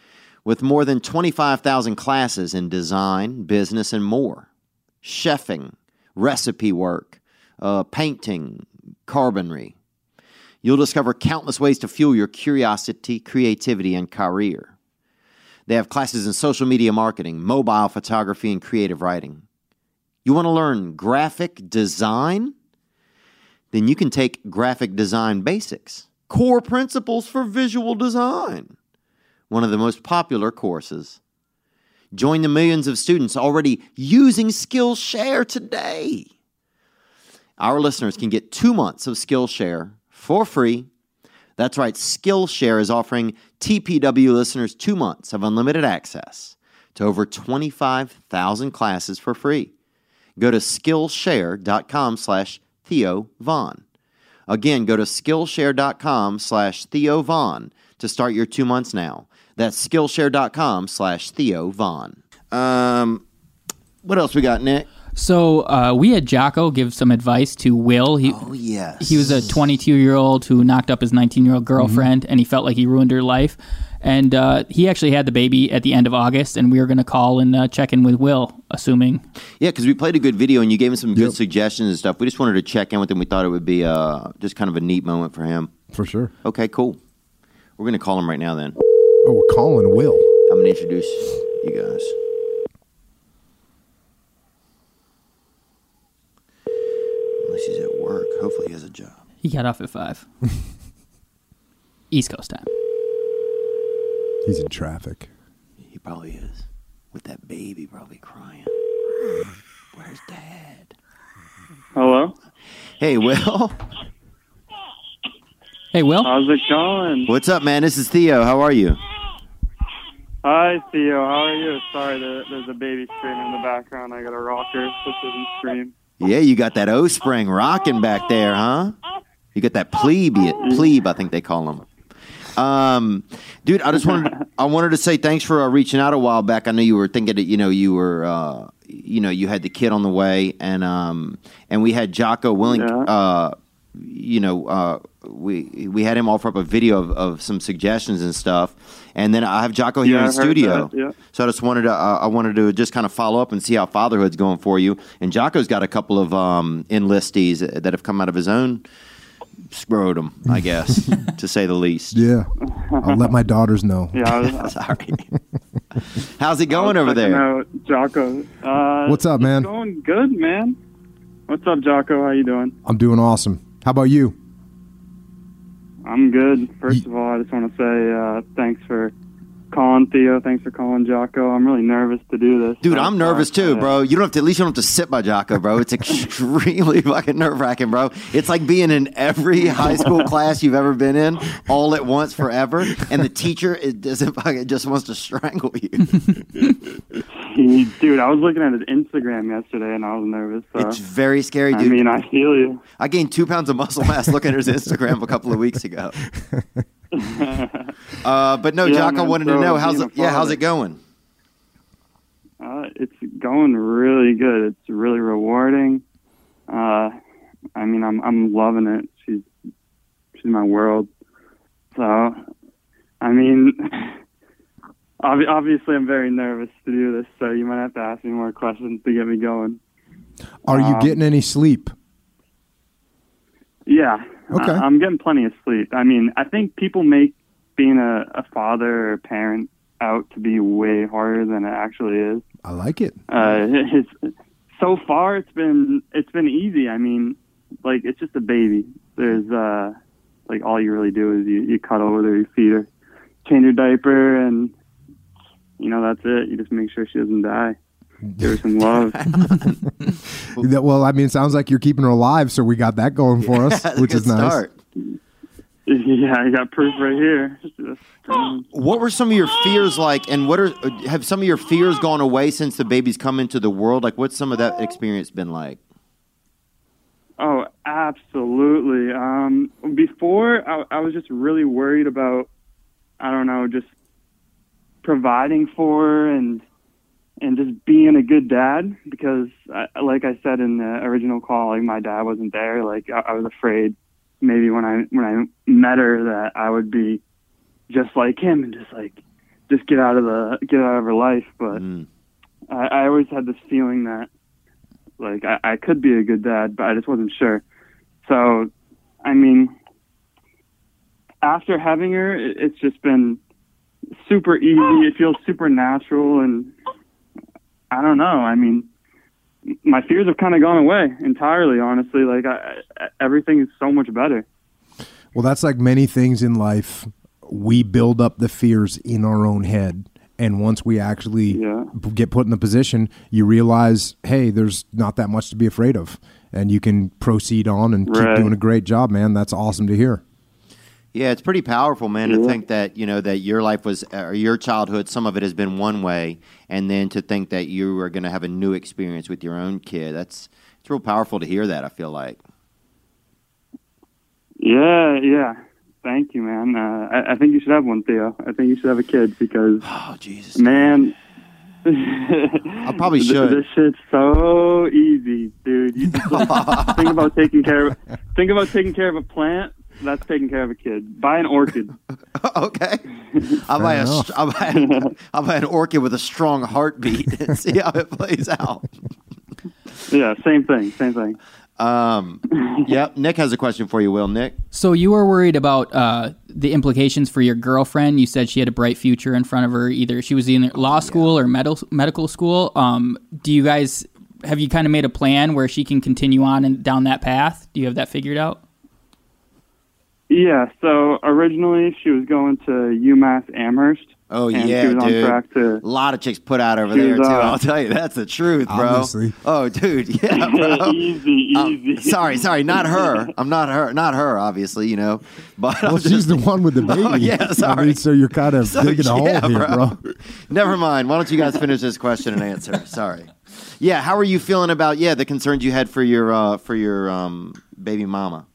with more than twenty-five thousand classes in design, business, and more. Chefing, recipe work, uh, painting, carpentry. You'll discover countless ways to fuel your curiosity, creativity, and career. They have classes in social media marketing, mobile photography, and creative writing. You want to learn graphic design? Then you can take Graphic Design Basics, Core Principles for Visual Design, one of the most popular courses. Join the millions of students already using Skillshare today. Our listeners can get two months of Skillshare for free. That's right, Skillshare is offering T P W listeners two months of unlimited access to over twenty-five thousand classes for free. Go to Skillshare.com slash Theo Von. Again, go to Skillshare.com slash Theo Von to start your two months now. That's Skillshare.com slash Theo Von. Um, what else we got, Nick? So uh, we had Jocko give some advice to Will. He, oh, yes. He was a twenty-two-year-old who knocked up his nineteen-year-old girlfriend, mm-hmm. and he felt like he ruined her life. And uh, he actually had the baby at the end of August, and we were going to call and uh, check in with Will, assuming. Yeah, because we played a good video, and you gave him some yep. good suggestions and stuff. We just wanted to check in with him. We thought it would be uh, just kind of a neat moment for him. For sure. Okay, cool. We're going to call him right now then. Oh, we're calling Will. I'm going to introduce you guys. Unless he's at work. Hopefully he has a job. He got off at five. East Coast time. He's in traffic. He probably is. With that baby probably crying. Where's Dad? Hello? Hey, Will. Hey, Will. How's it going? What's up, man? This is Theo. How are you? Hi, Theo. How are you? Sorry, there, there's a baby screaming in the background. I got a rocker, so it doesn't scream. Yeah, you got that O-spring rocking back there, huh? You got that plebe, plebe, I think they call them. Um, dude, I just wanted, I wanted to say thanks for uh, reaching out a while back. I know you were thinking that, you know, you were, uh, you know, you had the kid on the way, and um, and we had Jocko willing, yeah. uh, you know, uh, we we had him offer up a video of, of some suggestions and stuff, and then I have Jocko here yeah, in the studio. That, yeah. So I just wanted to, uh, I wanted to just kind of follow up and see how fatherhood's going for you. And Jocko's got a couple of um, enlistees that have come out of his own scrotum, I guess, to say the least. Yeah, I'll let my daughters know. Yeah, I was, sorry. How's it going over there? Out Jocko. Uh, What's up, man? It's going good, man. What's up, Jocko? How you doing? I'm doing awesome. How about you? I'm good. First of all, I just want to say uh, thanks for calling, Theo. Thanks for calling, Jocko. I'm really nervous to do this. Dude, I'm nervous too, bro. You don't have to, at least you don't have to sit by Jocko, bro. It's extremely fucking nerve-wracking, bro. It's like being in every high school class you've ever been in all at once forever, and the teacher it doesn't fucking just wants to strangle you. Dude, I was looking at his Instagram yesterday, and I was nervous. So. It's very scary, dude. I mean, I feel you. I gained two pounds of muscle mass looking at his Instagram a couple of weeks ago. uh, but no, yeah, Jocko man, wanted so to know how's it, yeah, father. how's it going? Uh, it's going really good. It's really rewarding. Uh, I mean, I'm I'm loving it. She's she's my world. So, I mean, ob- obviously, I'm very nervous to do this. So you might have to ask me more questions to get me going. Are you um, getting any sleep? Yeah. Okay. I, I'm getting plenty of sleep. I mean, I think people make being a, a father or a parent out to be way harder than it actually is. I like it. Uh, it's so far it's been it's been easy. I mean, like it's just a baby. There's uh, like all you really do is you, you cuddle with her, you feed her, change her diaper, and you know that's it. You just make sure she doesn't die. Give her some love. Well, I mean, it sounds like you're keeping her alive, so we got that going for us, yeah, which is nice. Start. Yeah, I got proof right here. What were some of your fears like, and what are have some of your fears gone away since the baby's come into the world? Like, what's some of that experience been like? Oh, absolutely. Um, before, I, I was just really worried about, I don't know, just providing for her and and just being a good dad because, I, like I said in the original call, like my dad wasn't there. Like I, I was afraid maybe when I when I met her that I would be just like him and just like just get out of the get out of her life. But Mm. I, I always had this feeling that like I, I could be a good dad, but I just wasn't sure. So, I mean, after having her, it, it's just been super easy. It feels super natural, and I don't know. I mean, my fears have kind of gone away entirely, honestly. Like, I, I, everything is so much better. Well, that's like many things in life. We build up the fears in our own head. And once we actually Yeah. get put in the position, you realize, hey, there's not that much to be afraid of. And you can proceed on and keep Right. doing a great job, man. That's awesome to hear. Yeah, it's pretty powerful, man, to Yeah. think that, you know, that your life was, or your childhood, some of it has been one way, and then to think that you are going to have a new experience with your own kid. That's, it's real powerful to hear that, I feel like. Yeah, yeah. Thank you, man. Uh, I, I think you should have one, Theo. I think you should have a kid because, Oh, Jesus. man, I probably th- should. This shit's so easy, dude. You just like, think about taking care of think about taking care of a plant. That's taking care of a kid. Buy an orchid. Okay. I'll buy, a, enough. I'll, buy, I'll buy an orchid with a strong heartbeat and see how it plays out. Yeah, same thing. Same thing. Um, yep. Nick has a question for you, Will. Nick? So you were worried about uh, the implications for your girlfriend. You said she had a bright future in front of her. Either she was in law school or medical medical school. Um, do you guys have you kind of made a plan where she can continue on and down that path? Do you have that figured out? Yeah. So originally she was going to UMass Amherst. Oh, and yeah, she was dude. on track to. A lot of chicks put out over She there, was, too. uh, I'll tell you. That's the truth, bro. Obviously. Oh, dude. Yeah, bro. easy, Um, easy. sorry, sorry. Not her. I'm not her. Not her, obviously, you know. But I'm Well, just- she's the one with the baby. Oh, yeah, I sorry. mean, so you're kind of So, digging a yeah, hole here, bro. Never mind. Why don't you guys finish this question and answer? Sorry. Yeah, how are you feeling about, yeah, the concerns you had for your uh, for your um, baby mama?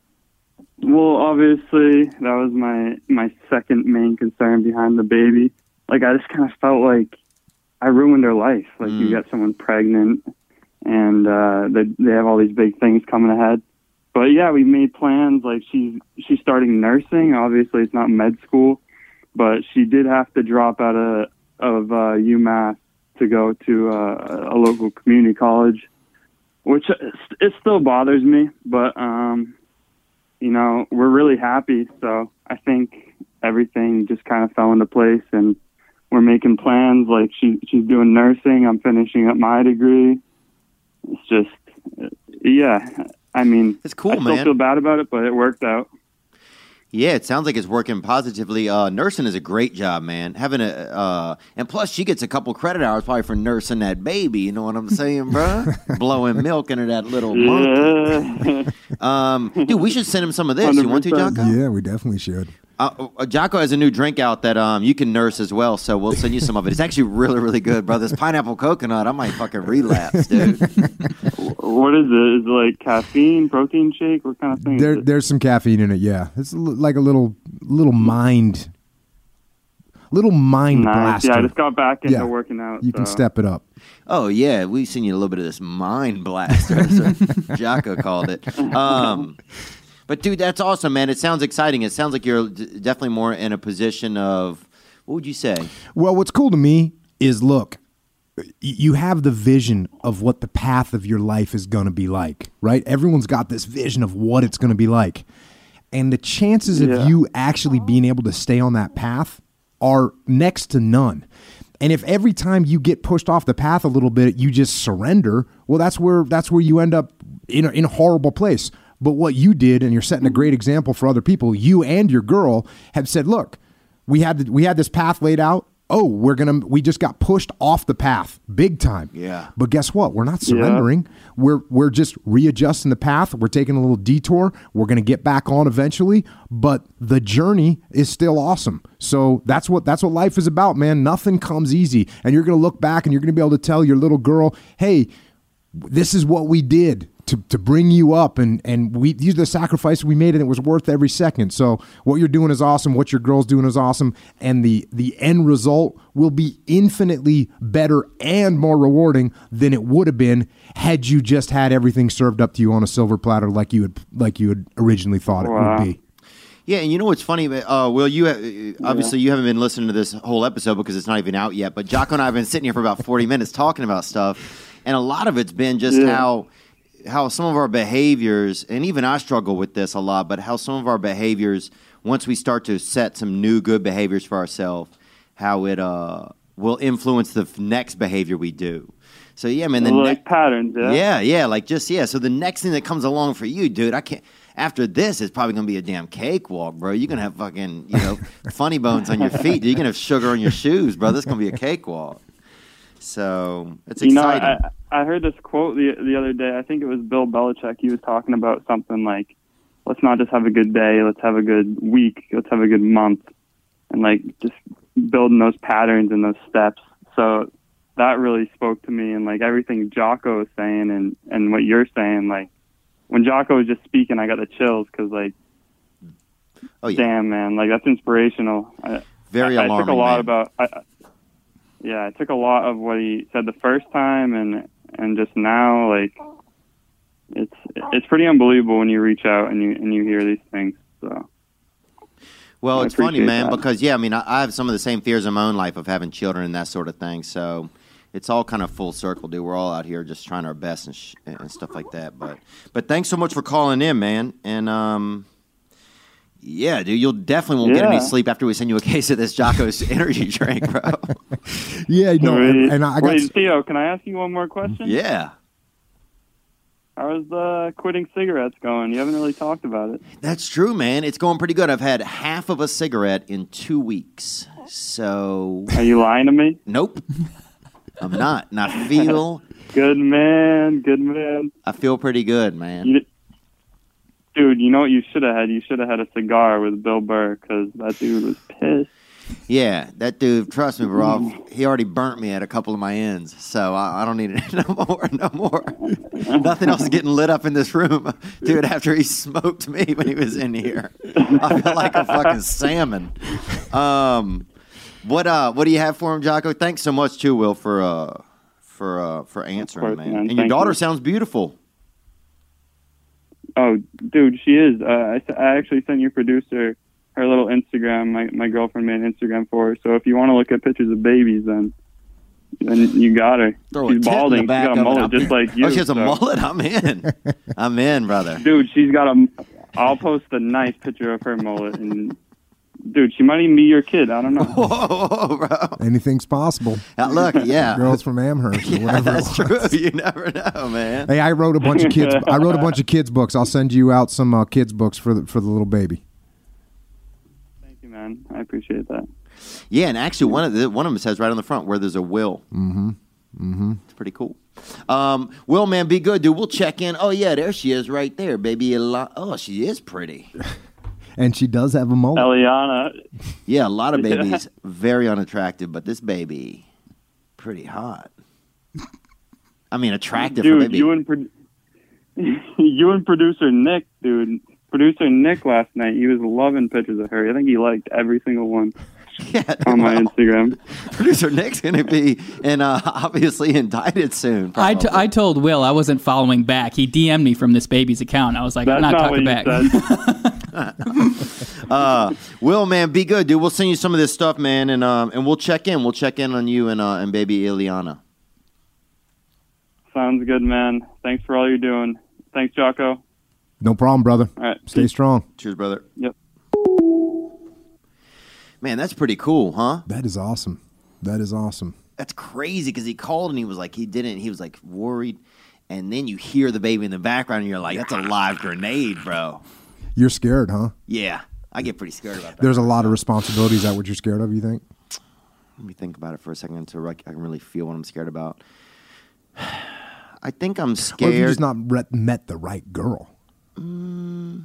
Well, obviously, that was my, my second main concern behind the baby. Like, I just kind of felt like I ruined her life. Like, Mm. you got someone pregnant, and uh, they, they have all these big things coming ahead. But, yeah, we made plans. Like, she's, she's starting nursing. Obviously, it's not med school. But she did have to drop out of, of uh, UMass to go to uh, a local community college, which it still bothers me. But, um, you know, we're really happy. So I think everything just kind of fell into place, and we're making plans. Like she, she's doing nursing. I'm finishing up my degree. It's just, yeah. I mean, It's cool, I still man. feel bad about it, but it worked out. Yeah, it sounds like it's working positively. Uh, nursing is a great job, man. Having a uh, and plus she gets a couple credit hours probably for nursing that baby. You know what I'm saying, bro? Blowing milk into that little monkey. Yeah. Um, dude, we should send him some of this. You want to, one hundred Jocko? percent. Yeah, we definitely should. Uh, uh, Jocko has a new drink out that um you can nurse as well, so we'll send you some of it. It's actually really, really good, bro. This pineapple coconut, I might fucking relapse, dude. What is it? Is it like caffeine, protein shake? What kind of thing There, is it? there's some caffeine in it. Yeah, it's a li- like a little, little mind, little mind Nice. blaster. Yeah, I just got back into Yeah. working out. You can so. step it up. Oh yeah, we've seen you a little bit of this mind blaster. That's what Jocko called it. Um, but dude, that's awesome, man. It sounds exciting. It sounds like you're d- definitely more in a position of, what would you say? Well, what's cool to me is, look, y- you have the vision of what the path of your life is going to be like, right? Everyone's got this vision of what it's going to be like. And the chances Yeah. of you actually being able to stay on that path are next to none. And if every time you get pushed off the path a little bit, you just surrender, well, that's where that's where you end up in a, in a horrible place. But what you did, and you're setting a great example for other people, you and your girl have said, look, we had the, we had this path laid out. Oh, we're gonna we just got pushed off the path big time. Yeah. But guess what? We're not surrendering. We're we're just readjusting the path. We're taking a little detour. We're gonna get back on eventually. But the journey is still awesome. So that's what that's what life is about, man. Nothing comes easy. And you're gonna look back and you're gonna be able to tell your little girl, hey, this is what we did to, to bring you up, and, and we these are the sacrifices we made, and it was worth every second. So what you're doing is awesome. What your girl's doing is awesome. And the, the end result will be infinitely better and more rewarding than it would have been had you just had everything served up to you on a silver platter like you had like you had originally thought Wow. it would be. Yeah, and you know what's funny? Uh, Will, you have, obviously you haven't been listening to this whole episode because it's not even out yet. But Jocko and I have been sitting here for about forty minutes talking about stuff, and a lot of it's been just yeah. how how some of our behaviors, and even I struggle with this a lot, but how some of our behaviors, once we start to set some new good behaviors for ourselves, how it uh, will influence the next behavior we do. So yeah, man, the like ne- patterns. Yeah, yeah, yeah, like just yeah. So the next thing that comes along for you, dude, I can't. After this, it's probably gonna be a damn cakewalk, bro. You're gonna have fucking, you know, funny bones on your feet. You're gonna have sugar on your shoes, bro. This is gonna be a cakewalk. So it's you exciting. know, I, I heard this quote the the other day. I think it was Bill Belichick. He was talking about something like, "Let's not just have a good day. Let's have a good week. Let's have a good month," and like just building those patterns and those steps. So that really spoke to me, and like everything Jocko is saying, and and what you're saying, like. When Jocko was just speaking, I got the chills because, like, oh, yeah. damn, man, like that's inspirational. I, Very I, alarming. I took a lot man. about, I, yeah, I took a lot of what he said the first time, and and just now, like, it's it's pretty unbelievable when you reach out and you and you hear these things. So, well, I it's funny, man, that. because yeah, I mean, I, I have some of the same fears in my own life of having children and that sort of thing. So. It's all kind of full circle, dude. We're all out here just trying our best and, sh- and stuff like that. But but thanks so much for calling in, man. And um, yeah, dude, you'll definitely won't yeah. get any sleep after we send you a case of this Jocko's energy drink, bro. yeah, no, and, and I got Wait, Theo, can I ask you one more question? Yeah. How's the quitting cigarettes going? You haven't really talked about it. That's true, man. It's going pretty good. I've had half of a cigarette in two weeks. So are you lying to me? Nope. I'm not, and I feel... Good man, good man. I feel pretty good, man. You, dude, you know what you should have had? You should have had a cigar with Bill Burr, because that dude was pissed. Yeah, that dude, trust me, bro, he already burnt me at a couple of my ends, so I, I don't need it no more, no more. Nothing else is getting lit up in this room. Dude, after he smoked me when he was in here, I feel like a fucking salmon. Um... What uh what do you have for him, Jocko? Thanks so much too, Will, for uh for uh for answering, course, man. man. And Thank your daughter you. sounds beautiful. Oh, dude, she is. Uh, I, I actually sent your producer her little Instagram. My my girlfriend made an Instagram for her. So if you want to look at pictures of babies, then then you got her. Throw she's a balding. She's got a mullet just like you. Oh, she has a so. mullet? I'm in. I'm in, brother. Dude, she's got a. I'll post a nice picture of her mullet and. Dude, she might even be your kid. I don't know. Whoa, whoa, whoa, bro. Anything's possible. Uh, look, yeah. Girls from Amherst. Or yeah, whatever that's true. You never know, man. Hey, I wrote a bunch of kids. I wrote a bunch of kids books. I'll send you out some uh, kids books for the for the little baby. Thank you, man. I appreciate that. Yeah, and actually, one of the one of them says right on the front where there's a Will. Mm-hmm. Mm-hmm. It's pretty cool. Um, Will, man, be good, dude. We'll check in. Oh yeah, there she is, right there, baby. Oh, she is pretty. And she does have a mullet. Eliana. Yeah, a lot of babies very unattractive, but this baby, pretty hot. I mean, attractive dude, for baby. You and, pro- you and producer Nick, dude. Producer Nick last night, he was loving pictures of her. I think he liked every single one yeah, on well, my Instagram. Producer Nick's going to be and uh, obviously indicted soon. I, t- I told Will I wasn't following back. He D M'd me from this baby's account. I was like, That's I'm not, not talking back. uh, Will, man, be good, dude. We'll send you some of this stuff, man, and um, and we'll check in. We'll check in on you and uh, and baby Ileana. Sounds good, man. Thanks for all you're doing. Thanks, Jocko. No problem, brother. All right. Stay strong. Cheers, brother. Yep. Man, that's pretty cool, huh? That is awesome. That is awesome. That's crazy because he called and he was like, he didn't. He was like worried, and then you hear the baby in the background, and you're like, that's a live grenade, bro. You're scared, huh? Yeah, I get pretty scared about that. There's a lot of responsibilities. Is that what you're scared of, you think? Let me think about it for a second so I can really feel what I'm scared about. I think I'm scared. Or if you just not re- met the right girl. Mm,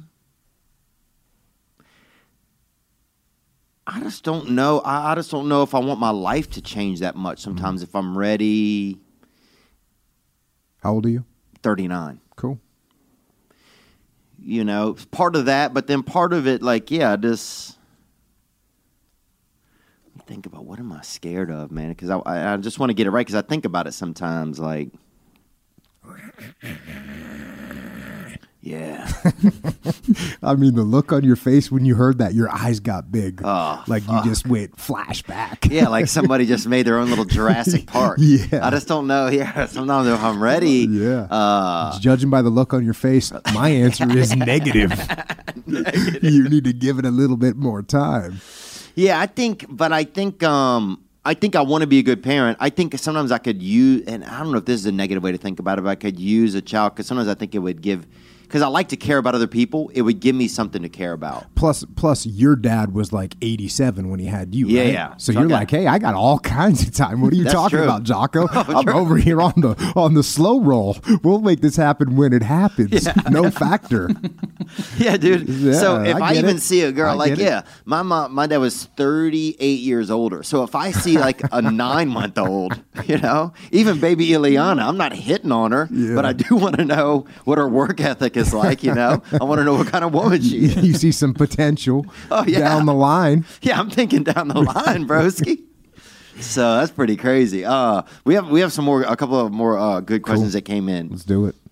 I just don't know. I, I just don't know if I want my life to change that much sometimes mm-hmm. if I'm ready. How old are you? thirty-nine. Cool. You know, part of that, but then part of it, like, yeah, just let me think about what am I scared of, man? Because I, I, I just want to get it right because I think about it sometimes, like, Yeah. I mean, the look on your face when you heard that, your eyes got big. Oh, like fuck. you just went flashback. Yeah, like somebody just made their own little Jurassic Park. Yeah. I just don't know. Yeah, sometimes if I'm ready. Yeah. Uh, Judging by the look on your face, my answer is negative. Negative. You need to give it a little bit more time. Yeah, I think, but I think, um, I think I want to be a good parent. I think sometimes I could use, and I don't know if this is a negative way to think about it, but I could use a child because sometimes I think it would give. Because I like to care about other people, it would give me something to care about. Plus, plus, your dad was like eighty-seven when he had you, yeah, right? Yeah, So, so you're like, hey, I got all kinds of time. What are you talking true. about, Jocko? Oh, I'm true. over here on the on the slow roll. We'll make this happen when it happens. Yeah. No factor. Yeah, dude. Yeah, so if I I, get even it. see a girl, I like, get it. yeah, my mom, my dad was thirty-eight years older. So if I see like a nine-month-old, you know, even baby Ileana, I'm not hitting on her, Yeah. but I do want to know what her work ethic is like, you know. I want to know what kind of woman she is. You see some potential Oh, yeah. down the line. Yeah, I'm thinking down the line, broski. So that's pretty crazy. Uh, we have we have some more, a couple of more uh, good questions Cool. that came in. Let's do it.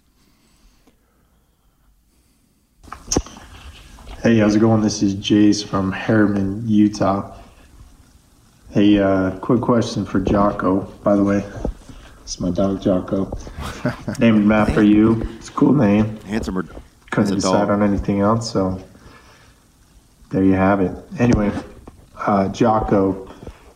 Hey, how's it going? This is Jace from Harriman, Utah. Hey, uh, quick question for Jocko, by the way. It's my dog, Jocko. Named Matt for you. It's a cool name. Handsome or Couldn't as a decide dog. on anything else, so there you have it. Anyway, uh, Jocko,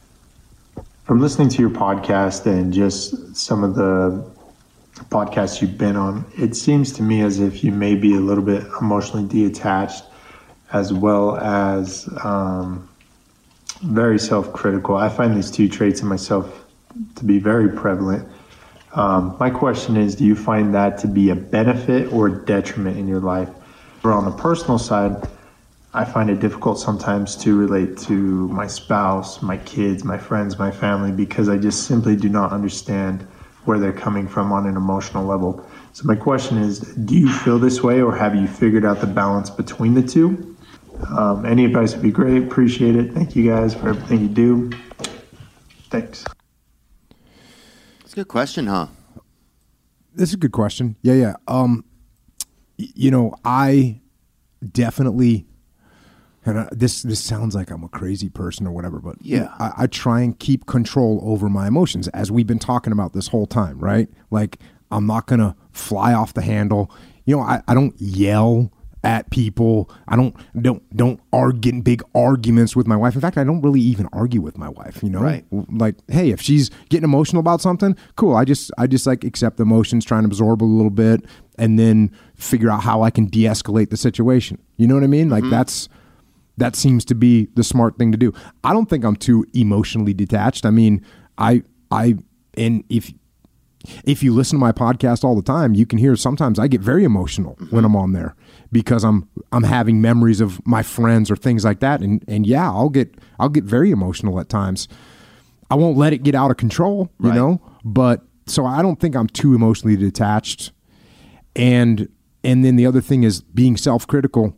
from listening to your podcast and just some of the podcasts you've been on, it seems to me as if you may be a little bit emotionally detached, as well as um, very self-critical. I find these two traits in myself to be very prevalent. Um, my question is, do you find that to be a benefit or a detriment in your life? Or on the personal side, I find it difficult sometimes to relate to my spouse, my kids, my friends, my family, because I just simply do not understand where they're coming from on an emotional level. So my question is, do you feel this way, or have you figured out the balance between the two? Um, any advice would be great. Appreciate it. Thank you guys for everything you do. Thanks. That's a good question, huh? This is a good question. Yeah, yeah. Um, y- you know, I definitely, and I, this this sounds like I'm a crazy person or whatever, but you Yeah. know, I, I try and keep control over my emotions, as we've been talking about this whole time, right? Like, I'm not gonna fly off the handle. You know, I, I don't yell at people. I don't don't don't argue, get in big arguments with my wife. In fact, I don't really even argue with my wife, you know? Right. Like, hey, if she's getting emotional about something, cool. I just I just like accept the emotions, try and absorb a little bit, and then figure out how I can de-escalate the situation. You know what I mean? Like, that's that seems to be the smart thing to do. I don't think I'm too emotionally detached. I mean, I I and if if you listen to my podcast all the time, you can hear sometimes I get very emotional mm-hmm. when I'm on there, because I'm I'm having memories of my friends or things like that, and and yeah, I'll get I'll get very emotional at times. I won't let it get out of control, you Right. know. But so I don't think I'm too emotionally detached. And and then the other thing is being self-critical.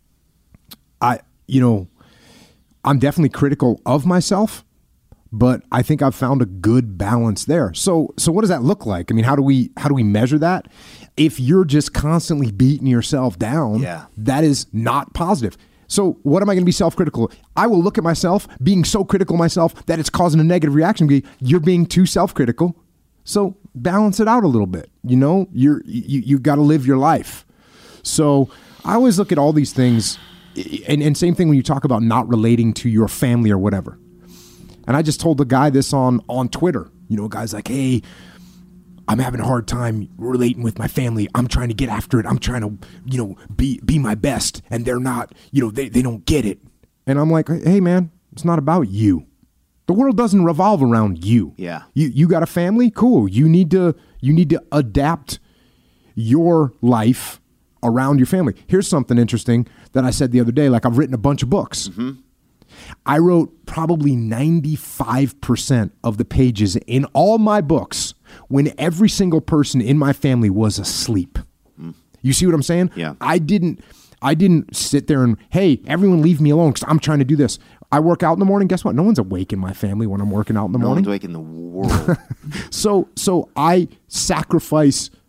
I you know, I'm definitely critical of myself, but I think I've found a good balance there. So, so what does that look like? I mean, how do we, how do we measure that? If you're just constantly beating yourself down, Yeah. that is not positive. So what am I going to be self-critical? I will look at myself being so critical of myself that it's causing a negative reaction. You're being too self-critical. So balance it out a little bit. You know, you're, you, you got to live your life. So I always look at all these things, and, and same thing when you talk about not relating to your family or whatever. And I just told the guy this on, on Twitter. You know, a guy's like, hey, I'm having a hard time relating with my family. I'm trying to get after it. I'm trying to, you know, be be my best. And they're not, you know, they, they don't get it. And I'm like, hey, man, it's not about you. The world doesn't revolve around you. Yeah. You you got a family? Cool. You need to you need to adapt your life around your family. Here's something interesting that I said the other day. Like, I've written a bunch of books. Mm-hmm. I wrote probably ninety-five percent of the pages in all my books when every single person in my family was asleep. Mm. You see what I'm saying? Yeah. I didn't I didn't sit there and, hey, everyone leave me alone because I'm trying to do this. I work out in the morning. Guess what? No one's awake in my family when I'm working out in the No morning. one's awake in the world. So so I sacrifice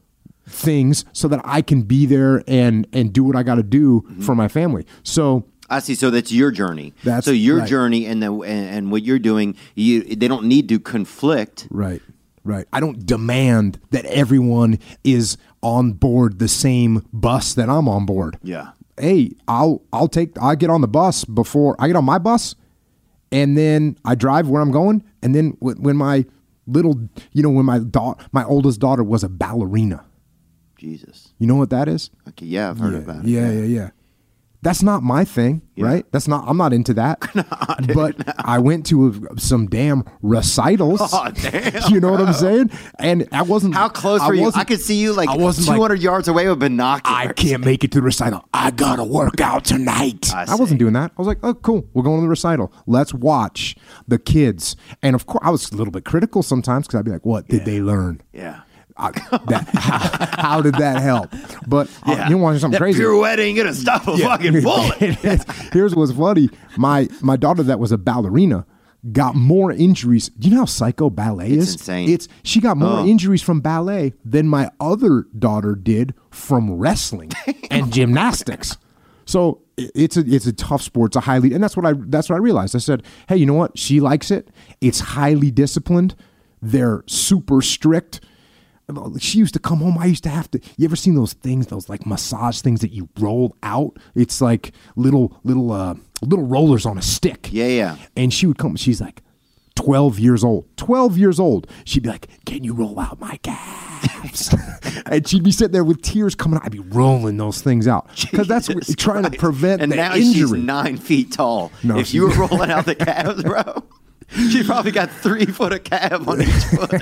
things so that I can be there and and do what I got to do mm-hmm. for my family. So I see. So that's your journey. That's so your right. journey and the and, and what you're doing. You they don't need to conflict. Right. Right. I don't demand that everyone is on board the same bus that I'm on board. Yeah. Hey, I'll I'll take I get on the bus before I get on my bus, and then I drive where I'm going. And then when my little, you know, when my da- my oldest daughter was a ballerina. Jesus. You know what that is? Okay. Yeah, I've heard yeah, about it. Yeah, yeah, yeah. That's not my thing, yeah. right? That's not. I'm not into that. no, but no. I went to a, some damn recitals. Oh, damn! You know what I'm saying? And I wasn't. How close I were you? I could see you like two hundred like, yards away with binoculars. I can't make it to the recital. I gotta work out tonight. I, I wasn't doing that. I was like, oh, cool. We're going to the recital. Let's watch the kids. And of course, I was a little bit critical sometimes because I'd be like, what did yeah. they learn? Yeah. I, that, how, how did that help? But yeah. uh, you want to something that crazy? Pirouette ain't gonna stop a yeah. fucking bullet. Here's what's funny: my my daughter that was a ballerina got more injuries. Do you know how psycho ballet it's is? Insane. It's she got more oh. injuries from ballet than my other daughter did from wrestling and gymnastics. So it's a it's a tough sport. It's a highly and that's what I that's what I realized. I said, hey, you know what? She likes it. It's highly disciplined. They're super strict. She used to come home. I used to have to. You ever seen those things? Those like massage things that you roll out. It's like little little uh, little rollers on a stick. Yeah, yeah. And she would come. She's like twelve years old. Twelve years old. She'd be like, "Can you roll out my calves?" And she'd be sitting there with tears coming out. I'd be rolling those things out because that's what, trying to prevent and the now injury. She's nine feet tall. No, if you were rolling out the calves, bro, she probably got three foot of calf on each foot.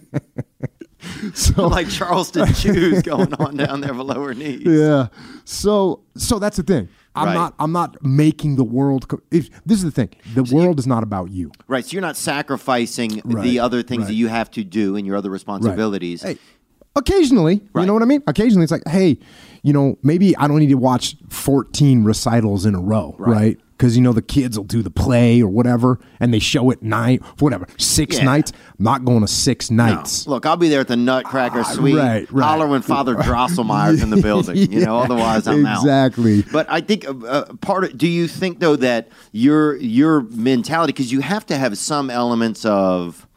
So like Charleston shoes going on down there below her knees. Yeah. So so that's the thing. I'm right. not I'm not making the world co- if, this is the thing. The so world you, is not about you. Right. So you're not sacrificing right. the other things right. that you have to do and your other responsibilities. Right. Hey, occasionally, right. you know what I mean? Occasionally it's like, hey, you know, maybe I don't need to watch fourteen recitals in a row, right? Because, you know, the kids will do the play or whatever, and they show it nine, whatever, six yeah. nights. I'm not going to six nights. No. Look, I'll be there at the Nutcracker Suite. Uh, right, right. Holler when Father Drosselmeyer's in the building. You yeah, know, otherwise I'm exactly. out. Exactly. But I think uh, part of, do you think, though, that your your mentality, because you have to have some elements of,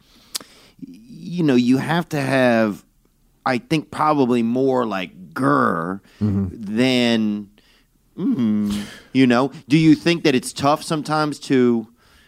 you know, you have to have, I think, probably more like grr mm-hmm. than... Mm, you know, do you think that it's tough sometimes to,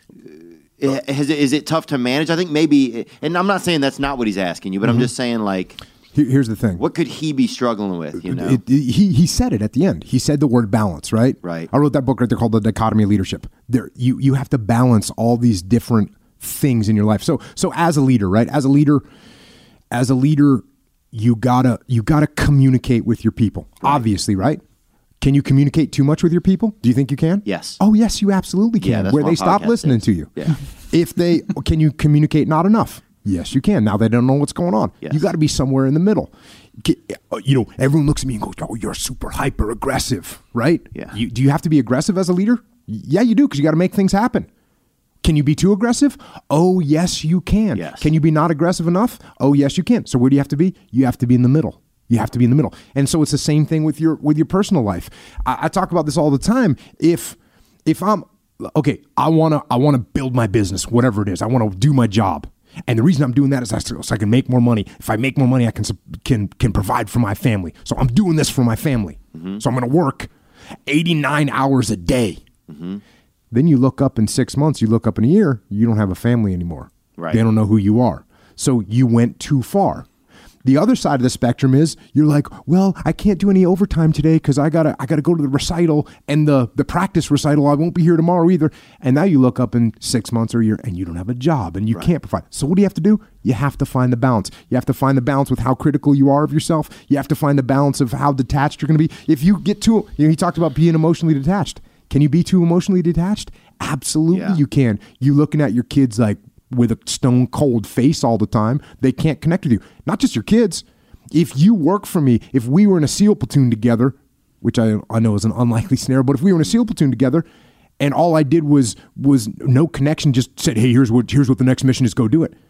uh, is, it, is it tough to manage? I think maybe, and I'm not saying that's not what he's asking you, but mm-hmm. I'm just saying like, here's the thing. What could he be struggling with, you know? It, it, he he said it at the end. He said the word balance, right? Right. I wrote that book right there called The Dichotomy of Leadership. There, you, you have to balance all these different things in your life. So so as a leader, right? As a leader, as a leader, you gotta you gotta communicate with your people, right. obviously, right? Can you communicate too much with your people? Do you think you can? Yes. Oh, yes, you absolutely can. Yeah, that's where what they stop listening is. to you. Yeah. If they, can you communicate not enough? Yes, you can. Now they don't know what's going on. Yes. You got to be somewhere in the middle. You know, everyone looks at me and goes, "Oh, you're super hyper aggressive," right? Yeah. You, do you have to be aggressive as a leader? Yeah, you do, because you got to make things happen. Can you be too aggressive? Oh, yes, you can. Yes. Can you be not aggressive enough? Oh, yes, you can. So where do you have to be? You have to be in the middle. You have to be in the middle. And so it's the same thing with your with your personal life. I, I talk about this all the time. If if I'm okay, I wanna I wanna build my business, whatever it is. I want to do my job. And the reason I'm doing that is so I can make more money. If I make more money, I can can can provide for my family. So I'm doing this for my family. Mm-hmm. So I'm going to work eighty-nine hours a day. Mm-hmm. Then you look up in six months, you look up in a year, you don't have a family anymore. Right. They don't know who you are. So you went too far. The other side of the spectrum is you're like, well, I can't do any overtime today because I gotta I gotta go to the recital and the the practice recital. I won't be here tomorrow either. And now you look up in six months or a year and you don't have a job and you right. can't provide. So what do you have to do? You have to find the balance. You have to find the balance with how critical you are of yourself. You have to find the balance of how detached you're going to be. If you get too, you know, he talked about being emotionally detached. Can you be too emotionally detached? Absolutely, yeah. you can. You looking at your kids like with a stone cold face all the time, they can't connect with you. Not just your kids. If you work for me, if we were in a SEAL platoon together, which I I know is an unlikely scenario, but if we were in a SEAL platoon together and all I did was was no connection, just said, hey, here's what here's what the next mission is, go do it.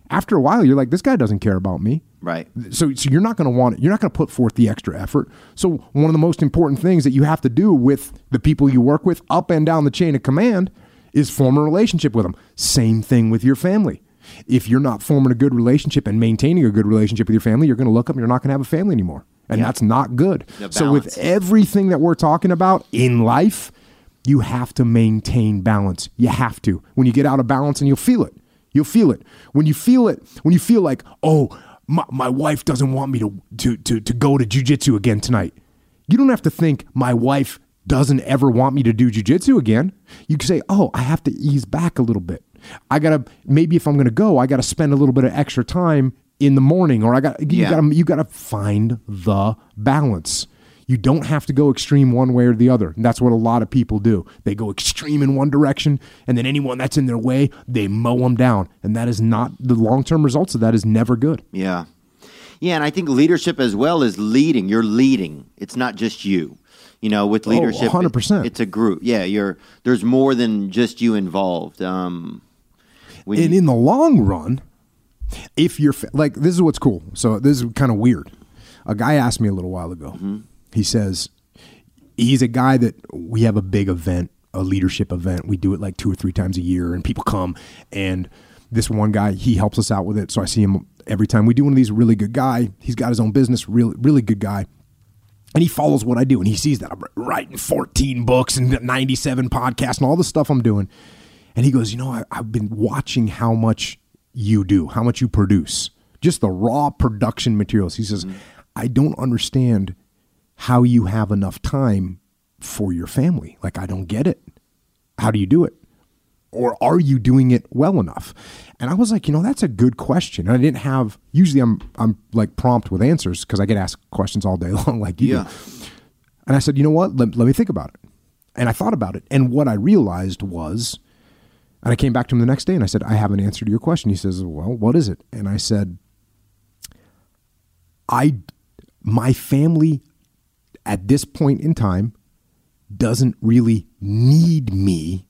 after a while, you're like, this guy doesn't care about me. Right. So, so you're not going to want it. You're not going to put forth the extra effort. So one of the most important things that you have to do with the people you work with up and down the chain of command is form a relationship with them. Same thing with your family. If you're not forming a good relationship and maintaining a good relationship with your family, you're going to look up and you're not going to have a family anymore. And yeah. that's not good. So with everything that we're talking about in life, you have to maintain balance. You have to. When you get out of balance, and you'll feel it. You'll feel it. When you feel it, when you feel like, oh, my, my wife doesn't want me to, to, to, to go to jiu-jitsu again tonight. You don't have to think my wife doesn't ever want me to do jiu-jitsu again. You can say, oh, I have to ease back a little bit. I got to, maybe if I'm going to go, I got to spend a little bit of extra time in the morning, or I got, you yeah. got to, you got to find the balance. You don't have to go extreme one way or the other. And that's what a lot of people do. They go extreme in one direction, and then anyone that's in their way, they mow them down. And that is not, the long-term results of that is never good. Yeah. Yeah, and I think leadership as well is leading. You're leading. It's not just you. You know, with leadership, oh, one hundred percent. It, it's a group. Yeah, you're. There's more than just you involved. Um, and you, in the long run, if you're, like, this is what's cool. So this is kind of weird. A guy asked me a little while ago. Mm-hmm. He says, he's a guy that we have a big event, a leadership event. We do it like two or three times a year, and people come. And this one guy, he helps us out with it. So I see him every time we do one of these. Really good guy. He's got his own business, really, really good guy. And he follows what I do. And he sees that I'm writing fourteen books and ninety-seven podcasts and all the stuff I'm doing. And he goes, you know, I, I've been watching how much you do, how much you produce, just the raw production materials. He says, mm-hmm. I don't understand how you have enough time for your family. Like, I don't get it. How do you do it? Or are you doing it well enough? And I was like, you know, that's a good question. And I didn't have, usually I'm I'm like prompt with answers because I get asked questions all day long like you yeah. do. And I said, you know what? Let, let me think about it. And I thought about it. And what I realized was, and I came back to him the next day and I said, I have an answer to your question. He says, well, what is it? And I said, I, my family at this point in time doesn't really need me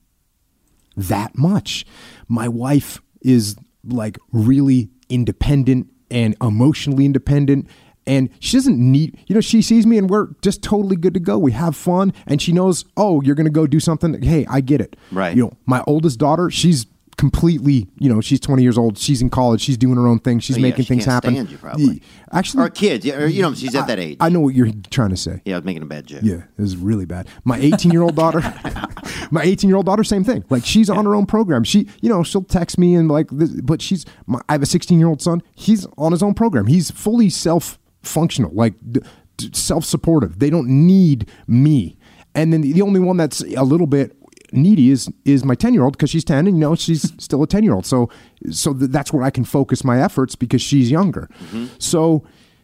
that much. My wife is like really independent and emotionally independent, and she doesn't need, you know, she sees me and we're just totally good to go. We have fun, and she knows, oh, you're going to go do something. Hey, I get it. Right. You know, my oldest daughter, she's completely, you know, she's twenty years old. She's in college. She's doing her own thing. She's oh, yeah, making she things can't happen. Stand you, probably. Actually, or kids, yeah, or, you know, she's at that age. I, I know what you're trying to say. Yeah, I was making a bad joke. Yeah, it was really bad. My eighteen-year-old daughter, my eighteen-year-old daughter, same thing. Like, she's yeah. on her own program. She, you know, she'll text me and like, this, but she's. My, I have a sixteen-year-old son. He's on his own program. He's fully self-functional, like d- d- self-supportive. They don't need me. And then the, the only one that's a little bit needy is is my ten-year-old, because she's ten and, you know, she's still a ten-year-old. So so th- that's where I can focus my efforts because she's younger. Mm-hmm. So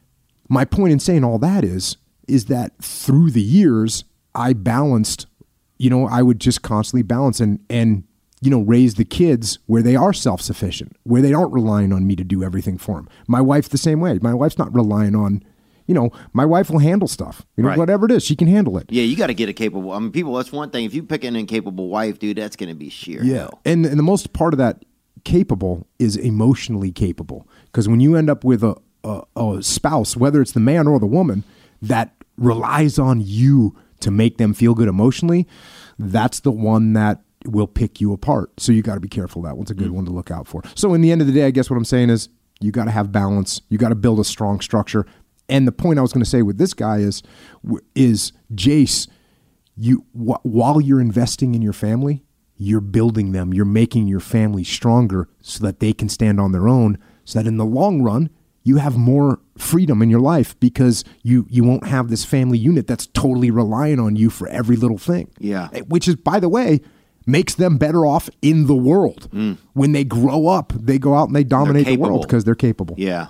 my point in saying all that is is that through the years I balanced, you know, I would just constantly balance and and you know, raise the kids where they are self-sufficient, where they aren't relying on me to do everything for them. My wife the same way. My wife's not relying on, you know, my wife will handle stuff. You know, right. whatever it is, she can handle it. Yeah, you got to get a capable. I mean, people, that's one thing. If you pick an incapable wife, dude, that's going to be sheer yeah. hell. And, and the most part of that capable is emotionally capable. Because when you end up with a, a, a spouse, whether it's the man or the woman, that relies on you to make them feel good emotionally, that's the one that will pick you apart. So you got to be careful. That one's a good mm. one to look out for. So in the end of the day, I guess what I'm saying is you got to have balance. You got to build a strong structure. And the point I was going to say with this guy is, is Jace, you wh- while you're investing in your family, you're building them. You're making your family stronger so that they can stand on their own, so that in the long run, you have more freedom in your life because you, you won't have this family unit that's totally relying on you for every little thing. Yeah. Which is, by the way, makes them better off in the world. Mm. When they grow up, they go out and they dominate the world because they're capable. Yeah.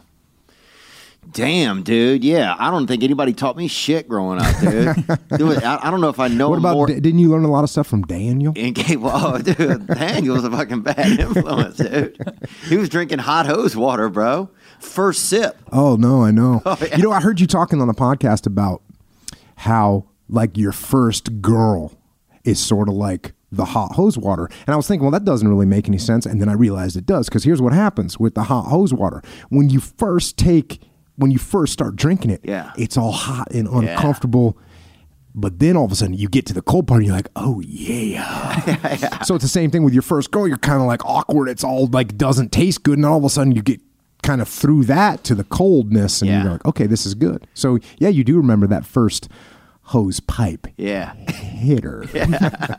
Damn, dude. Yeah, I don't think anybody taught me shit growing up, dude. dude I, I don't know if I know what about, more. D- didn't you learn a lot of stuff from Daniel? Incapable. Oh, dude. Daniel was a fucking bad influence, dude. He was drinking hot hose water, bro. First sip. Oh, no, I know. Oh, yeah. You know, I heard you talking on the podcast about how, like, your first girl is sort of like the hot hose water. And I was thinking, well, that doesn't really make any sense. And then I realized it does, because here's what happens with the hot hose water. When you first take, when you first start drinking it, yeah. it's all hot and uncomfortable. Yeah. But then all of a sudden you get to the cold part and you're like, oh yeah. yeah, yeah. So it's the same thing with your first go. You're kind of like awkward. It's all like doesn't taste good. And all of a sudden you get kind of through that to the coldness and yeah. you're like, okay, this is good. So yeah, you do remember that first hose pipe. Yeah. Hitter. Yeah.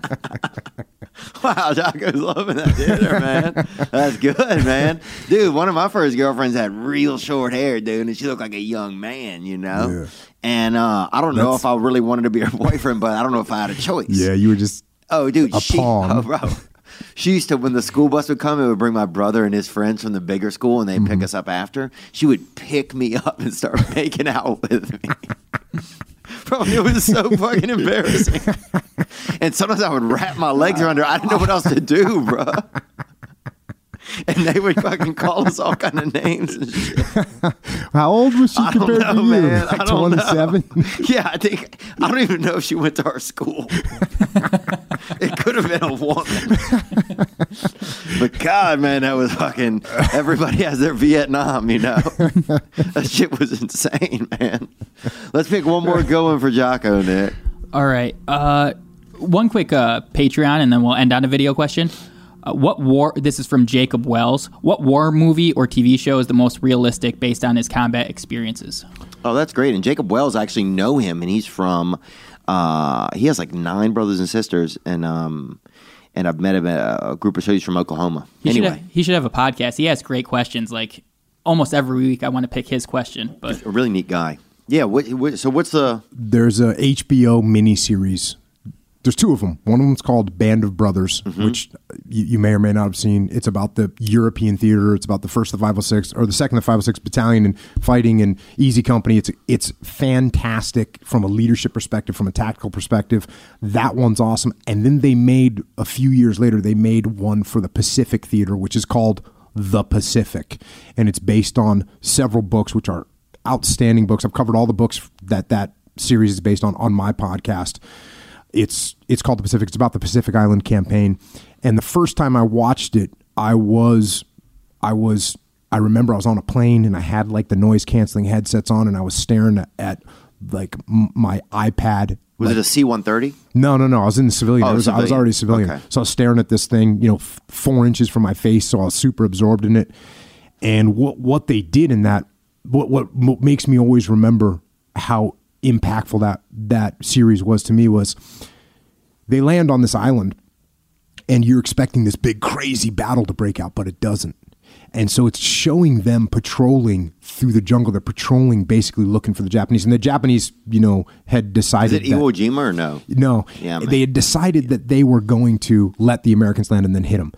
Wow, Jocko's loving that hitter, man. That's good, man. Dude, one of my first girlfriends had real short hair, dude, and she looked like a young man, you know? Yeah. And uh, I don't know That's... if I really wanted to be her boyfriend, but I don't know if I had a choice. Yeah, you were just Oh, dude. a she, pawn. Oh, bro. She used to, when the school bus would come, it would bring my brother and his friends from the bigger school, and they'd mm-hmm. pick us up after. She would pick me up and start making out with me. Bro, it was so fucking embarrassing. And sometimes I would wrap my legs around her. I didn't know what else to do, bro. And they would fucking call us all kind of names and shit. How old was she I compared know, to you? Man. Like I don't twenty-seven? Know. Yeah, I think, I don't even know if she went to our school. It could have been a woman. But God, man, that was fucking, everybody has their Vietnam, you know? That shit was insane, man. Let's pick one more going for Jocko, Nick. All right. Uh, one quick uh, Patreon, and then we'll end on a video question. Uh, what war, this is from Jacob Wells, what war movie or T V show is the most realistic based on his combat experiences? Oh, that's great. And Jacob Wells, I actually know him, and he's from, uh, he has like nine brothers and sisters, and um, and I've met him at a group of shows from Oklahoma. He, anyway. should have, he should have a podcast. He has great questions. Like almost every week I want to pick his question. But a really neat guy. Yeah, what, what, so what's the... There's a H B O miniseries. There's two of them. One of them's called Band of Brothers, mm-hmm. which you, you may or may not have seen. It's about the European theater. It's about the first of the five oh six, or the second of the five oh six Battalion, and fighting in Easy Company. It's it's fantastic from a leadership perspective, from a tactical perspective. That one's awesome. And then they made, a few years later, they made one for the Pacific Theater, which is called The Pacific. And it's based on several books, which are outstanding books. I've covered all the books that that series is based on on my podcast. It's it's called The Pacific. It's about the Pacific Island Campaign. And the first time I watched it, I was, I was, I remember I was on a plane and I had like the noise canceling headsets on, and I was staring at, at like m- my iPad. Was like, it a C one thirty? No, no, no. I was in the civilian. Oh, I, was, civilian. I was already a civilian. Okay. So I was staring at this thing, you know, f- four inches from my face. So I was super absorbed in it. And what what they did in that, what what m- makes me always remember how impactful that that series was to me was they land on this island and you're expecting this big crazy battle to break out, but it doesn't. And so it's showing them patrolling through the jungle. They're patrolling, basically looking for the Japanese. And the Japanese, you know, had decided. Is it Iwo Jima or no? No. Yeah, man. They had decided that they were going to let the Americans land and then hit them.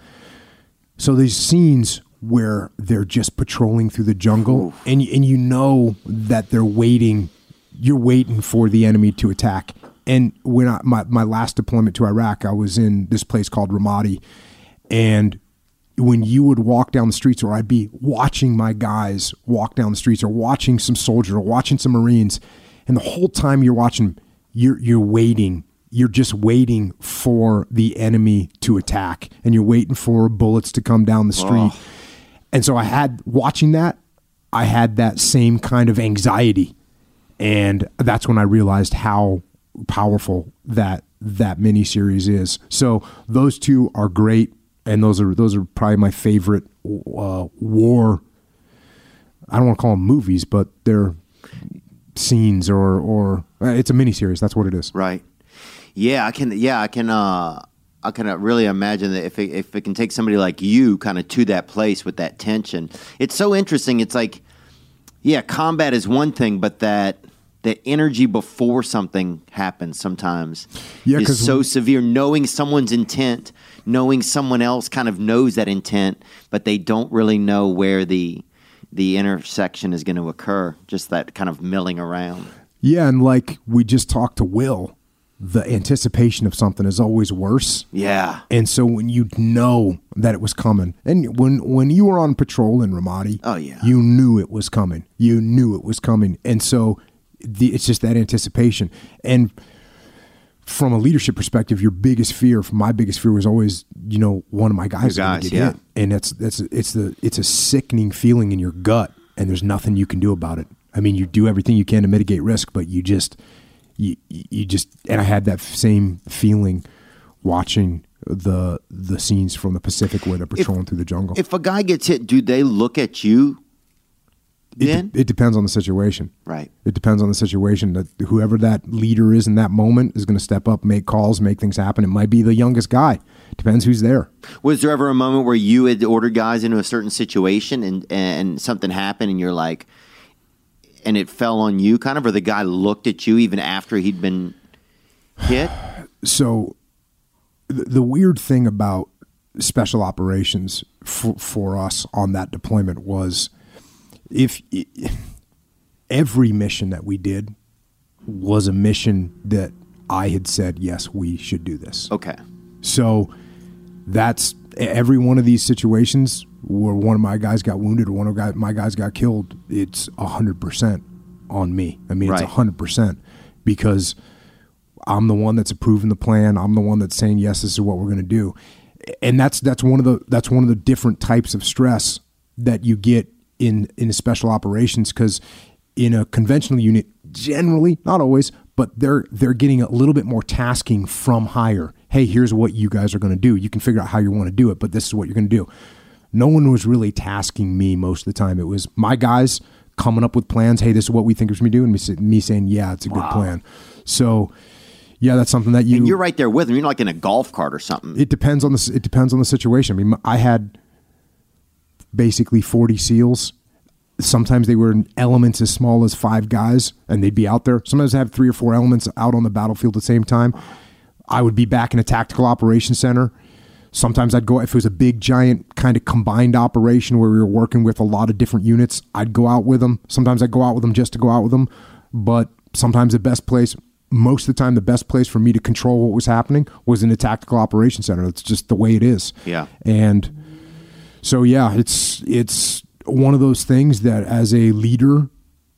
So these scenes where they're just patrolling through the jungle, and and you know that they're waiting. You're waiting for the enemy to attack. And when I, my, my last deployment to Iraq, I was in this place called Ramadi. And when you would walk down the streets, or I'd be watching my guys walk down the streets, or watching some soldiers, or watching some Marines, and the whole time you're watching, you're you're waiting. You're just waiting for the enemy to attack, and you're waiting for bullets to come down the street. Oh. And so I had, watching that, I had that same kind of anxiety. And that's when I realized how powerful that that miniseries is. So those two are great, and those are those are probably my favorite uh, war. I don't want to call them movies, but they're scenes, or or uh, it's a miniseries. That's what it is. Right. Yeah, I can. Yeah, I can. Uh, I can really imagine that if it, if it can take somebody like you kind of to that place with that tension. It's so interesting. It's like, yeah, combat is one thing, but that. The energy before something happens sometimes yeah, is so we, severe. Knowing someone's intent, knowing someone else kind of knows that intent, but they don't really know where the the intersection is going to occur. Just that kind of milling around. Yeah, and like we just talked to Will, the anticipation of something is always worse. Yeah. And so when you know that it was coming, and when when you were on patrol in Ramadi, oh yeah, you knew it was coming. You knew it was coming, and so. The, it's just that anticipation. And from a leadership perspective, your biggest fear, my biggest fear was always, you know, one of my guys, Your guys guys, get yeah. hit. And that's, that's, it's the, it's a sickening feeling in your gut, and there's nothing you can do about it. I mean, you do everything you can to mitigate risk, but you just, you, you just, and I had that same feeling watching the, the scenes from the Pacific where they're patrolling if, through the jungle. If a guy gets hit, do they look at you then? It, it depends on the situation. Right. It depends on the situation. That whoever that leader is in that moment is going to step up, make calls, make things happen. It might be the youngest guy. Depends who's there. Was there ever a moment where you had ordered guys into a certain situation and, and something happened and you're like, and it fell on you kind of, or the guy looked at you even after he'd been hit? So the, the weird thing about special operations for, for us on that deployment was if, if every mission that we did was a mission that I had said, yes, we should do this. Okay. So that's every one of these situations where one of my guys got wounded or one of my guys got killed, it's one hundred percent on me. I mean, Right. it's one hundred percent because I'm the one that's approving the plan. I'm the one that's saying, yes, this is what we're going to do. And that's that's one of the that's one of the different types of stress that you get in, in special operations, because in a conventional unit, generally, not always, but they're they're getting a little bit more tasking from higher. Hey, here's what you guys are going to do. You can figure out how you want to do it, but this is what you're going to do. No one was really tasking me most of the time. It was my guys coming up with plans. Hey, this is what we think we should do, and me, me saying, yeah, it's a Wow. good plan. So, yeah, that's something that you. And you're right there with them. You're like in a golf cart or something. It depends on the it depends on the situation. I mean, I had basically forty SEALs. Sometimes they were in elements as small as five guys, and they'd be out there. Sometimes I have three or four elements out on the battlefield at the same time. I would be back in a tactical operations center. Sometimes I'd go, if it was a big, giant kind of combined operation where we were working with a lot of different units, I'd go out with them. Sometimes I'd go out with them just to go out with them. But sometimes the best place, most of the time, the best place for me to control what was happening was in a tactical operations center. It's just the way it is. Yeah. And so, yeah, it's it's one of those things that as a leader,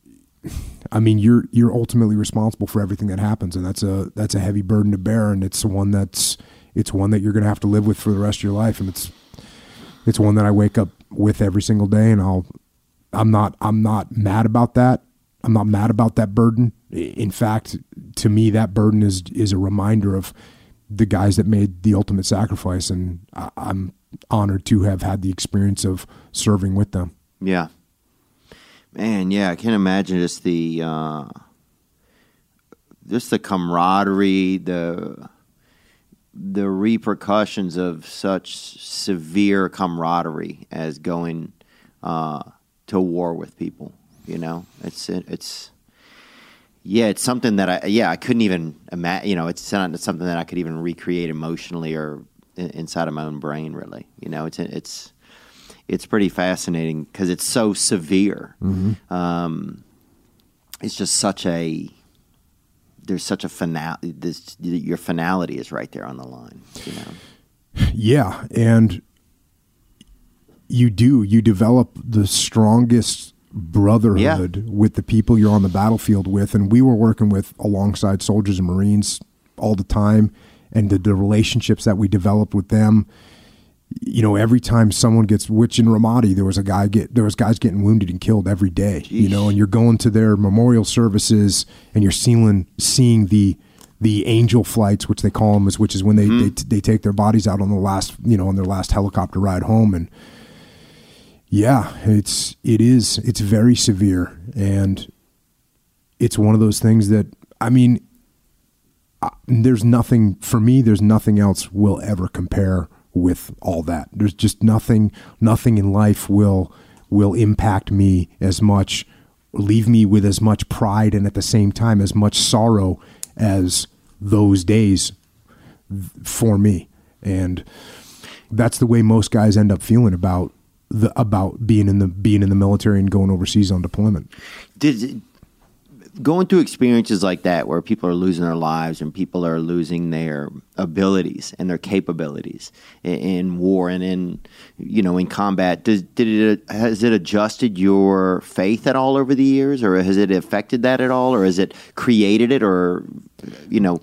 I mean, you're you're ultimately responsible for everything that happens, and that's a that's a heavy burden to bear, and it's one that's it's one that you're going to have to live with for the rest of your life, and it's it's one that I wake up with every single day, and I'll I'm not I'm not mad about that. I'm not mad about that burden. In fact, to me, that burden is is a reminder of the guys that made the ultimate sacrifice, and I, I'm honored to have had the experience of serving with them. Yeah. Man, yeah, I can't imagine just the uh, just the camaraderie, the the repercussions of such severe camaraderie as going uh, to war with people. You know, it's it's yeah, it's something that I yeah I couldn't even imagine. You know, it's not something that I could even recreate emotionally or in, inside of my own brain. Really, you know, it's it's. It's pretty fascinating because it's so severe. Mm-hmm. Um, it's just such a there's such a finale. This your finality is right there on the line. You know. Yeah, and you do you develop the strongest brotherhood yeah. with the people you're on the battlefield with, and we were working with alongside soldiers and Marines all the time, and the, the relationships that we developed with them. You know, every time someone gets, which in Ramadi, there was a guy get, there was guys getting wounded and killed every day. Jeez. You know, and you're going to their memorial services and you're seeing seeing the the angel flights, which they call them, is which is when they, mm-hmm. they they take their bodies out on the last, you know, on their last helicopter ride home. And yeah, it's it is it's very severe, and it's one of those things that I mean, uh, there's nothing for me. There's nothing else will ever compare with all that. There's just nothing nothing in life will will impact me as much, leave me with as much pride and at the same time as much sorrow as those days for me. And that's the way most guys end up feeling about the about being in the being in the military and going overseas on deployment. Did going through experiences like that where people are losing their lives and people are losing their abilities and their capabilities in, in war and in, you know, in combat, does, did it, has it adjusted your faith at all over the years, or has it affected that at all, or has it created it, or, you know?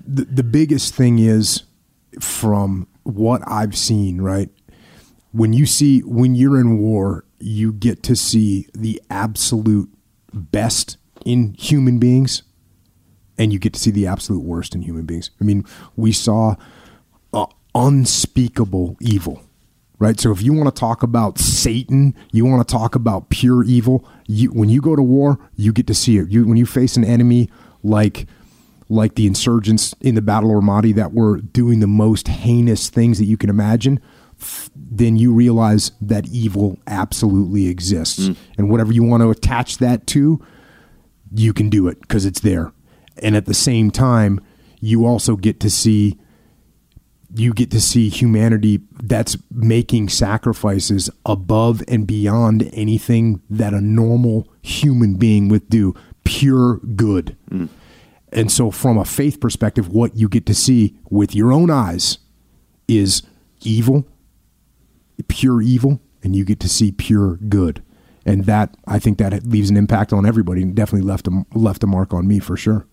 the, the biggest thing is, from what I've seen, right? When you see, when you're in war, you get to see the absolute best in human beings, and you get to see the absolute worst in human beings. I mean, we saw uh, unspeakable evil, right? So if you want to talk about Satan, you want to talk about pure evil, you, when you go to war, you get to see it. You, when you face an enemy like like the insurgents in the Battle of Ramadi that were doing the most heinous things that you can imagine, f- then you realize that evil absolutely exists. Mm. And whatever you want to attach that to, you can do it because it's there. And at the same time, you also get to see you get to see humanity that's making sacrifices above and beyond anything that a normal human being would do. Pure good. Mm. And so from a faith perspective, what you get to see with your own eyes is evil, pure evil, and you get to see pure good. And that, I think that leaves an impact on everybody, and definitely left a, left a mark on me for sure.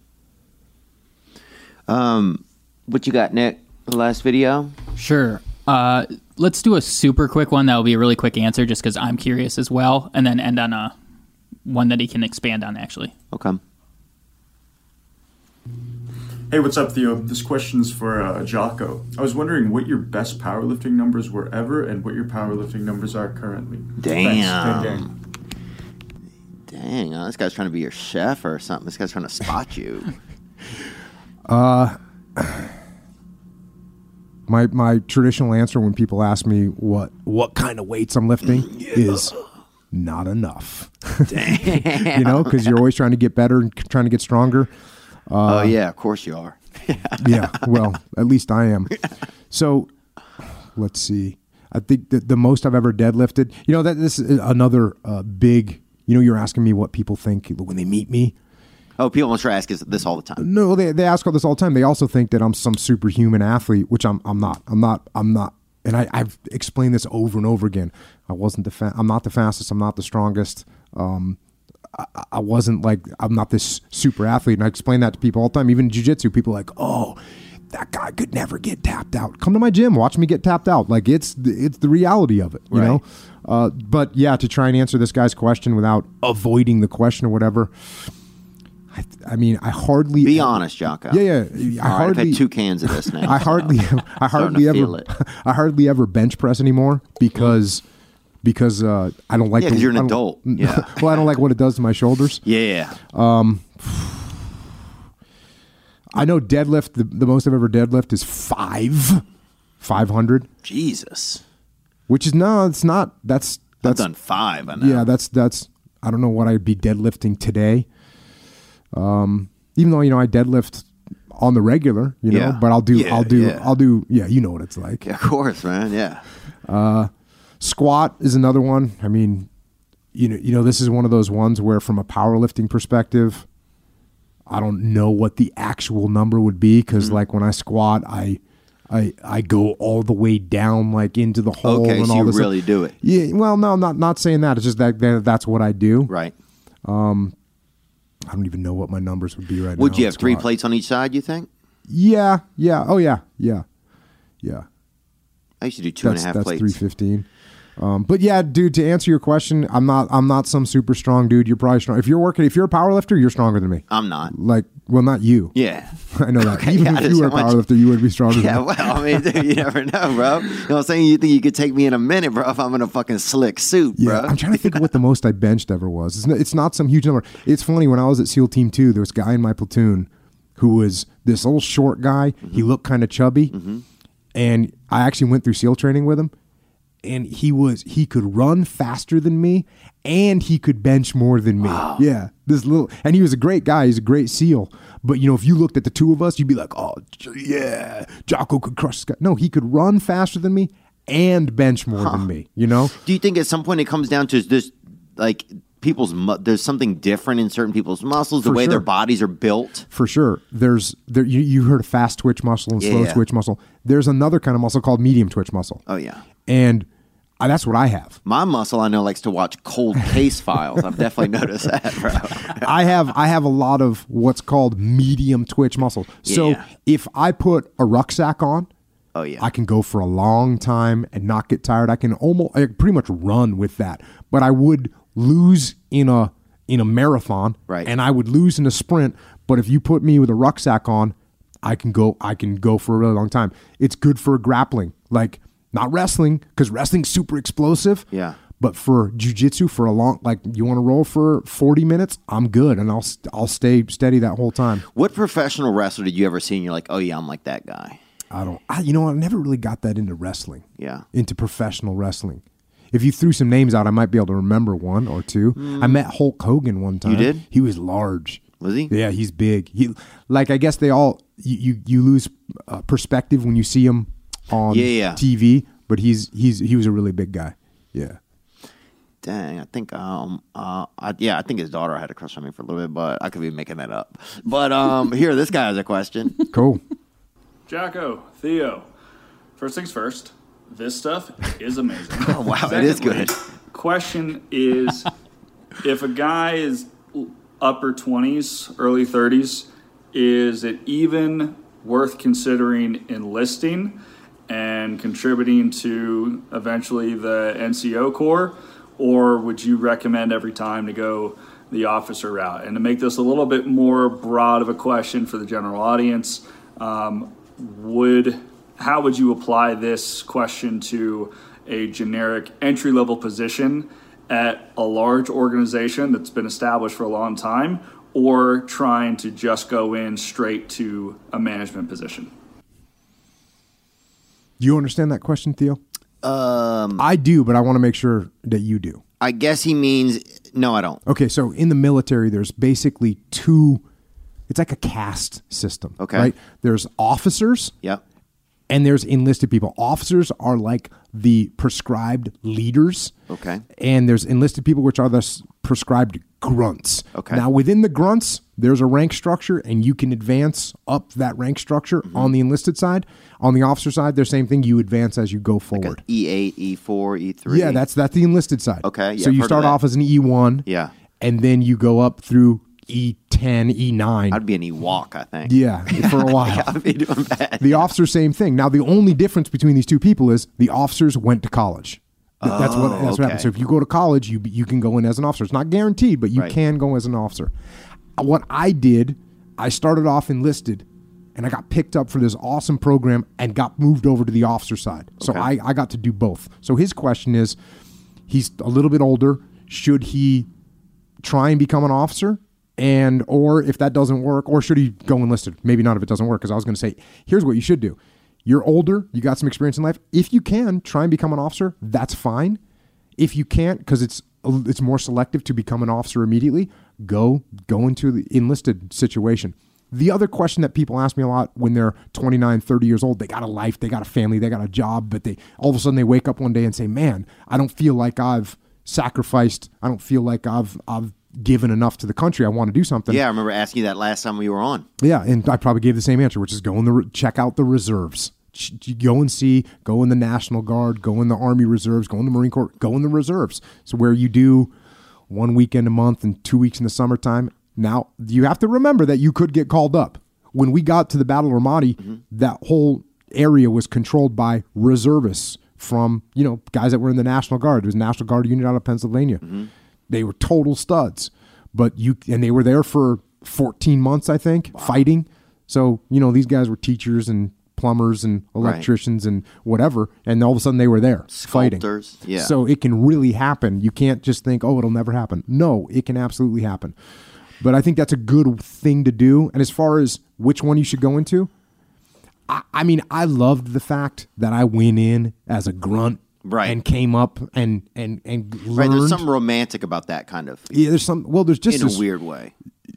Um, what you got, Nick? The last video? Sure. Uh, let's do a super quick one. That will be a really quick answer just because I'm curious as well, and then end on a one that he can expand on, actually. Okay. Hey, what's up, Theo? This question's for uh, Jocko. I was wondering what your best powerlifting numbers were ever and what your powerlifting numbers are currently. Damn. Thanks. Dang, oh, this guy's trying to be your chef or something. This guy's trying to spot you. uh, my my traditional answer when people ask me what what kind of weights I'm lifting yeah. is not enough. Damn. You know, because you're always trying to get better and trying to get stronger. Uh, oh, yeah, of course you are. Yeah, well, at least I am. So, let's see. I think that the most I've ever deadlifted, you know, that this is another uh, big, you know, you're asking me what people think when they meet me. Oh, people must ask us this all the time. No, they they ask all this all the time. They also think that I'm some superhuman athlete, which I'm I'm not. I'm not. I'm not. And I, I've explained this over and over again. I wasn't the fa- I'm not the fastest. I'm not the strongest. Um, I, I wasn't like, I'm not this super athlete. And I explain that to people all the time. Even in jiu-jitsu, people are like, oh, that guy could never get tapped out. Come to my gym, watch me get tapped out. Like it's it's the reality of it, you right. know? Uh, but yeah, to try and answer this guy's question without avoiding the question or whatever, I, I mean, I hardly... Be honest, Jocko. Yeah, yeah. I all hardly, right, I've had two cans of this now. I hardly, I hardly ever, I hardly ever bench press anymore because... Because uh, I don't like. Yeah, because you're an adult. Yeah. Well, I don't like what it does to my shoulders. Yeah. Um, I know deadlift. The, the most I've ever deadlift is five, five hundred. Jesus. Which is no, it's not. That's that's I've done five. I know. Yeah, that's that's. I don't know what I'd be deadlifting today. Um, even though you know I deadlift on the regular, you know, yeah. but I'll do, yeah, I'll do, yeah. I'll do. Yeah, you know what it's like. Yeah, of course, man. Yeah. Uh. Squat is another one. I mean, you know, you know, this is one of those ones where from a powerlifting perspective, I don't know what the actual number would be because mm-hmm. like when I squat, I, I, I go all the way down like into the hole. Okay, and so all you this really stuff. do it. Yeah. Well, no, I'm not not saying that. It's just that, that that's what I do. Right. Um, I don't even know what my numbers would be right would now. Would you have squat. three plates on each side? You think? Yeah. Yeah. Oh yeah. Yeah. Yeah. I used to do two that's, and a half that's plates. That's three fifteen. Um, but yeah, dude, to answer your question, I'm not, I'm not some super strong dude. You're probably strong. If you're working, if you're a power lifter, you're stronger than me. I'm not. Like, well, not you. Yeah. I know that. Okay, Even yeah, if you were a much. power lifter, you would be stronger yeah, than me. Yeah, well, I mean, dude, you never know, bro. You know what I'm saying? You think you could take me in a minute, bro, if I'm in a fucking slick suit, yeah, bro. I'm trying to think of what the most I benched ever was. It's not, it's not some huge number. It's funny, when I was at SEAL Team two, there was a guy in my platoon who was this old short guy. Mm-hmm. He looked kind of chubby. Mm-hmm. And I actually went through SEAL training with him. And he was he could run faster than me, and he could bench more than me. Wow. Yeah, this little, and he was a great guy. He's a great SEAL. But you know, if you looked at the two of us, you'd be like, "Oh, yeah, Jocko could crush this guy." No, he could run faster than me and bench more huh. than me. You know? Do you think at some point it comes down to this, like people's mu- there's something different in certain people's muscles, the For way sure. their bodies are built? For sure. There's there you, you heard of fast twitch muscle and yeah, slow yeah. twitch muscle. There's another kind of muscle called medium twitch muscle. Oh yeah. And Uh, that's what I have. My muscle, I know, likes to watch cold case files. I've definitely noticed that, bro. I have I have a lot of what's called medium twitch muscle. So Yeah. if I put a rucksack on, Oh, yeah. I can go for a long time and not get tired. I can almost, I can pretty much run with that. But I would lose in a in a marathon, Right. and I would lose in a sprint. But if you put me with a rucksack on, I can go. I can go for a really long time. It's good for grappling, like not wrestling, because wrestling's super explosive. Yeah. But for jiu-jitsu, for a long, like you want to roll for forty minutes, I'm good, and I'll I'll stay steady that whole time. What professional wrestler did you ever see and you're like, oh, yeah, I'm like that guy? I don't. I, you know, I never really got that into wrestling. Yeah. Into professional wrestling. If you threw some names out, I might be able to remember one or two. I met Hulk Hogan one time. You did? He was large. Was he? Yeah, he's big. He like I guess they all you you, you lose uh, perspective when you see him on Yeah, yeah. T V. But he's he's he was a really big guy. Yeah. Dang, I think um uh I, yeah, I think his daughter had a crush on me for a little bit, but I could be making that up. But um here, this guy has a question. Cool. Jacko, Theo, first things first, this stuff is amazing. Oh, wow, it is Secondly, good. Question is, if a guy is upper twenties, early thirties, is it even worth considering enlisting and contributing to eventually the N C O Corps, or would you recommend every time to go the officer route? And to make this a little bit more broad of a question for the general audience, um, would how would you apply this question to a generic entry-level position at a large organization that's been established for a long time, or trying to just go in straight to a management position? Do you understand that question, Theo? Um, I do, but I want to make sure that you do. I guess he means no, I don't. Okay, so in the military, there's basically two. It's like a caste system. Okay. Right? There's officers. Yep. And there's enlisted people. Officers are like the prescribed leaders. Okay. And there's enlisted people, which are the s- prescribed grunts. Okay. Now, within the grunts, there's a rank structure, and you can advance up that rank structure Mm-hmm. on the enlisted side. On the officer side, the same thing. You advance as you go forward. E eight, E four, E three. Yeah, that's that's the enlisted side. Okay, yeah, so I've you heard of start that. off as an E one. Yeah. And then you go up through E ten, E nine. I'd be an Ewok, I think. Yeah, for a while. I'd be doing bad. The officer, same thing. Now, the only difference between these two people is the officers went to college. Th- that's what that's what okay. happens. So if you go to college, you you can go in as an officer. It's not guaranteed, but you Right. can go as an officer. What I did, I started off enlisted, and I got picked up for this awesome program and got moved over to the officer side. So Okay. I, I got to do both. So his question is, he's a little bit older. Should he try and become an officer? And or if that doesn't work, or should he go enlisted? Maybe not if it doesn't work, because I was going to say, here's what you should do. You're older, you got some experience in life. If you can, try and become an officer. That's fine. If you can't, because it's it's more selective to become an officer immediately, go go into the enlisted situation. The other question that people ask me a lot when they're twenty-nine, thirty years old, they got a life, they got a family, they got a job, but they all of a sudden they wake up one day and say, man, I don't feel like I've sacrificed. I don't feel like I've I've given enough to the country. I want to do something. Yeah, I remember asking you that last time we were on. Yeah, and I probably gave the same answer, which is go in the re- check out the reserves. Ch- ch- Go and see, go in the National Guard, go in the Army Reserves, go in the Marine Corps, go in the reserves. So where you do one weekend a month and two weeks in the summertime. Now, you have to remember that you could get called up. When we got to the Battle of Ramadi, Mm-hmm. that whole area was controlled by reservists from, you know, guys that were in the National Guard. It was a National Guard unit out of Pennsylvania. Mm-hmm. They were total studs. But you and they were there for fourteen months, I think, fighting. So, you know, these guys were teachers and plumbers and electricians and whatever, and all of a sudden they were there Sculptors, fighting. yeah. So it can really happen. You can't just think, oh, it'll never happen. No, it can absolutely happen. But I think that's a good thing to do. And as far as which one you should go into, I, I mean, I loved the fact that I went in as a grunt. Right. And came up and and and learned. Right, there's something romantic about that kind of. Yeah, there's some. Well, there's just in this, a weird way.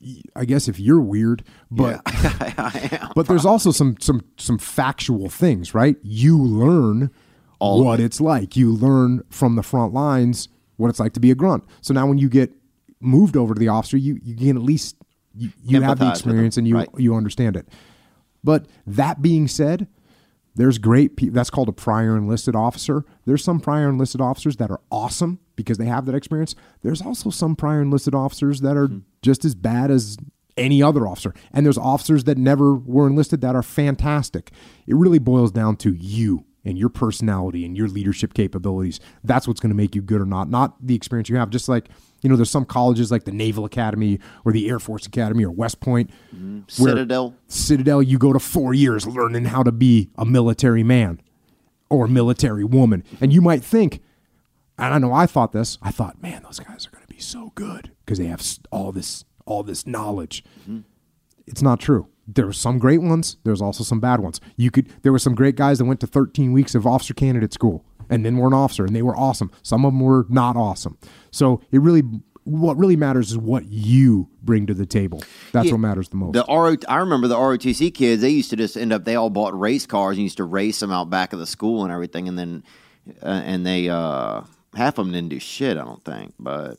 I guess if you're weird, but Yeah, I am. but there's also some some some factual things, right? You learn All of what it. it's like. You learn from the front lines what it's like to be a grunt. So now when you get moved over to the officer, you you can at least you, you have the Empathize with experience them, and you right. you understand it. But that being said, There's great people. That's called a prior enlisted officer. There's some prior enlisted officers that are awesome because they have that experience. There's also some prior enlisted officers that are mm-hmm. just as bad as any other officer. And there's officers that never were enlisted that are fantastic. It really boils down to you and your personality and your leadership capabilities. That's what's going to make you good or not, not the experience you have. Just like, you know, there's some colleges like the Naval Academy or the Air Force Academy or West Point. Mm-hmm. Citadel. Citadel, you go to four years learning how to be a military man or a military woman. And you might think, and I know I thought this, I thought, man, those guys are going to be so good because they have all this, all this knowledge. Mm-hmm. It's not true. There were some great ones. There's also some bad ones. You could. There were some great guys that went to thirteen weeks of officer candidate school and then were an officer, and they were awesome. Some of them were not awesome. So it really, what really matters is what you bring to the table. That's yeah, what matters the most. The R O, I remember the R O T C kids. They used to just end up. They all bought race cars and used to race them out back of the school and everything. And then, uh, and they uh, half of them didn't do shit. I don't think, but.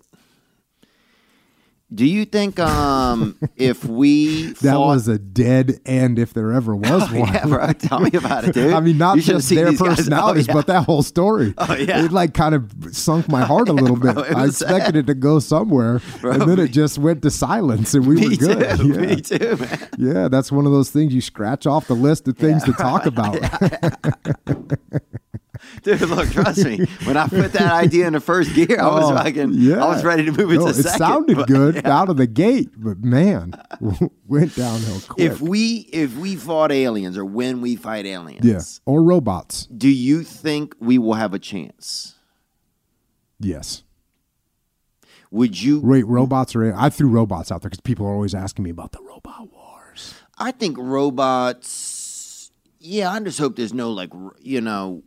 Do you think um, if we that fought... was a dead end if there ever was oh, one? Yeah, bro. Tell me about it, dude. I mean, not just their personalities, oh, yeah. but that whole story. Oh, yeah. It like kind of sunk my heart a little bit. Bro, I expected sad. it to go somewhere, bro, and then me, it just went to silence, and we me were good. Too, yeah. Me too, man. Yeah, that's one of those things you scratch off the list of things yeah, to talk about. Yeah. Dude, look, trust me. When I put that idea in the first gear, I was oh, fucking, yeah. I was ready to move it no, to it second. It sounded but, good yeah. out of the gate, but man, went downhill quick. If we if we fought aliens, or when we fight aliens, yeah, or robots, do you think we will have a chance? Yes. Would you wait? Robots or I threw robots out there because people are always asking me about the robot wars. I think robots. Yeah, I just hope there's no like you know.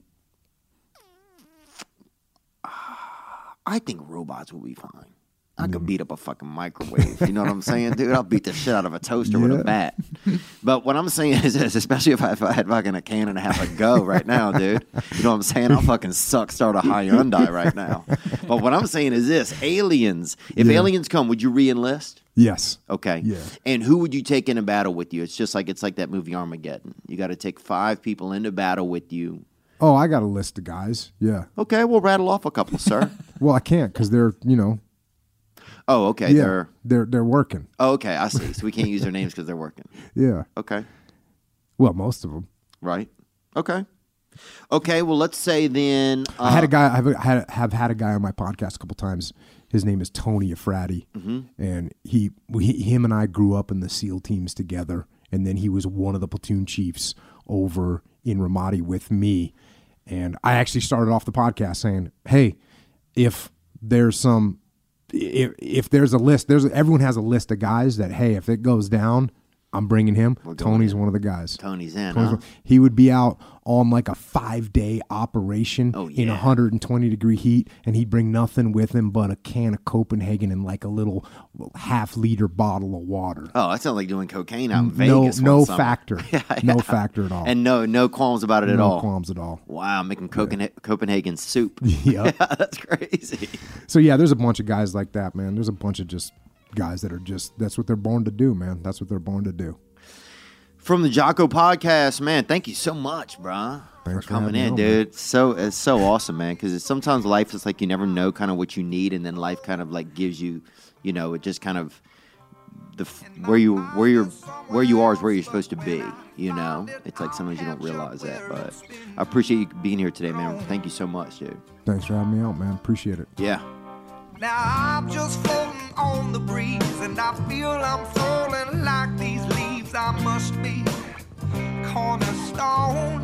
I think robots will be fine. I could beat up a fucking microwave. You know what I'm saying, dude? I'll beat the shit out of a toaster yeah. with a bat. But what I'm saying is this, especially if I, if I had fucking a can and a half a go right now, dude. You know what I'm saying? I'll fucking suck start a Hyundai right now. But what I'm saying is this. Aliens. If yeah. aliens come, would you re-enlist? Yes. Okay. Yeah. And who would you take in a battle with you? It's just like it's like that movie Armageddon. You got to take five people into battle with you. Oh, I got a list of guys. Yeah. Okay, we'll rattle off a couple, sir. Well, I can't because they're, you know. Oh, okay. Yeah, they're they're they're working. Oh, okay. I see. So we can't use their names because they're working. Yeah. Okay. Well, most of them. Right. Okay. Okay. Well, let's say then. Uh, I had a guy. I've had have had a guy on my podcast a couple times. His name is Tony Efrati, mm-hmm. and he, we, him and I grew up in the SEAL teams together, and then he was one of the platoon chiefs over in Ramadi with me. And I actually started off the podcast saying, hey, if there's some, if, if there's a list, there's everyone has a list of guys that, hey, if it goes down, I'm bringing him. Tony's in. one of the guys. Tony's in, Tony's huh? He would be out on like a five-day operation oh, yeah. in one hundred twenty degree heat, and he'd bring nothing with him but a can of Copenhagen and like a little half-liter bottle of water. Oh, that sounds like doing cocaine out in no, Vegas. No summer. factor. yeah, yeah. No factor at all. And no no qualms about it no at all. No qualms at all. Wow, making Copenhagen, yeah. Copenhagen soup. Yep. Yeah, that's crazy. So, yeah, there's a bunch of guys like that, man. There's a bunch of just guys that are just, that's what they're born to do, man. That's what they're born to do. From the Jocko Podcast, man, thank you so much, bro, Thanks for coming in, on, dude. Man. It's so it's so awesome, man. Because sometimes life is like you never know kind of what you need, and then life kind of like gives you, you know, it just kind of the where you where you're where you are is where you're supposed to be. You know, it's like sometimes you don't realize that. But I appreciate you being here today, man. Thank you so much, dude. Thanks for having me out, man. Appreciate it. Yeah. Now I'm just floating on the breeze, and I feel I'm falling like these leaves. I must be cornerstone.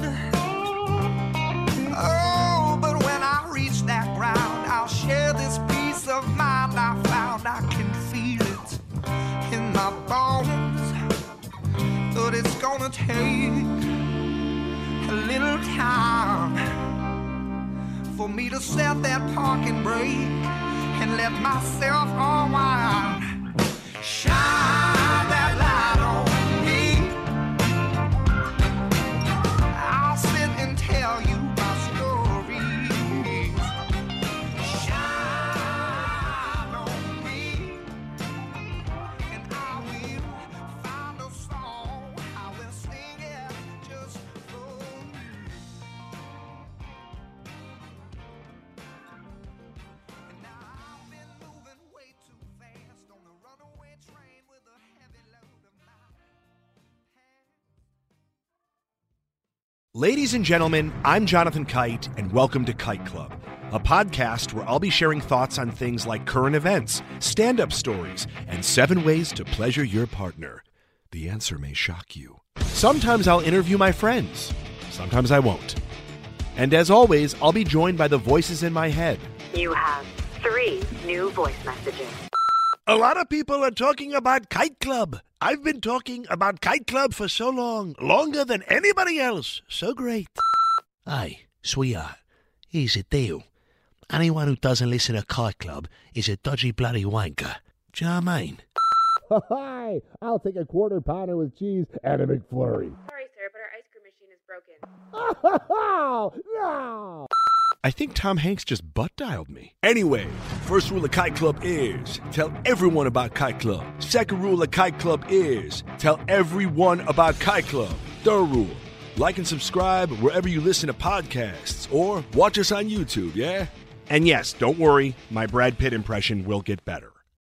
Oh, but when I reach that ground, I'll share this peace of mind I found. I can feel it in my bones, but it's gonna take a little time for me to set that parking brake and let myself unwind. Shine that light on me. I'll sit and tell you my stories. Shine on me, and I will find a song. I will sing it just for you. Ladies and gentlemen, I'm Jonathan Kite, and welcome to Kite Club, a podcast where I'll be sharing thoughts on things like current events, stand-up stories, and seven ways to pleasure your partner. The answer may shock you. Sometimes I'll interview my friends. Sometimes I won't. And as always, I'll be joined by the voices in my head. You have three new voice messages. A lot of people are talking about Kite Club. I've been talking about Kite Club for so long, longer than anybody else. So great. Hey, sweetheart, here's the deal. Anyone who doesn't listen to Kite Club is a dodgy bloody wanker. Do you know what I mean? Hi, I'll take a quarter pounder with cheese and a McFlurry. Sorry, sir, but our ice cream machine is broken. Oh, no! I think Tom Hanks just butt-dialed me. Anyway, first rule of Kite Club is tell everyone about Kite Club. Second rule of Kite Club is tell everyone about Kite Club. Third rule, like and subscribe wherever you listen to podcasts or watch us on YouTube, yeah? And yes, don't worry, my Brad Pitt impression will get better.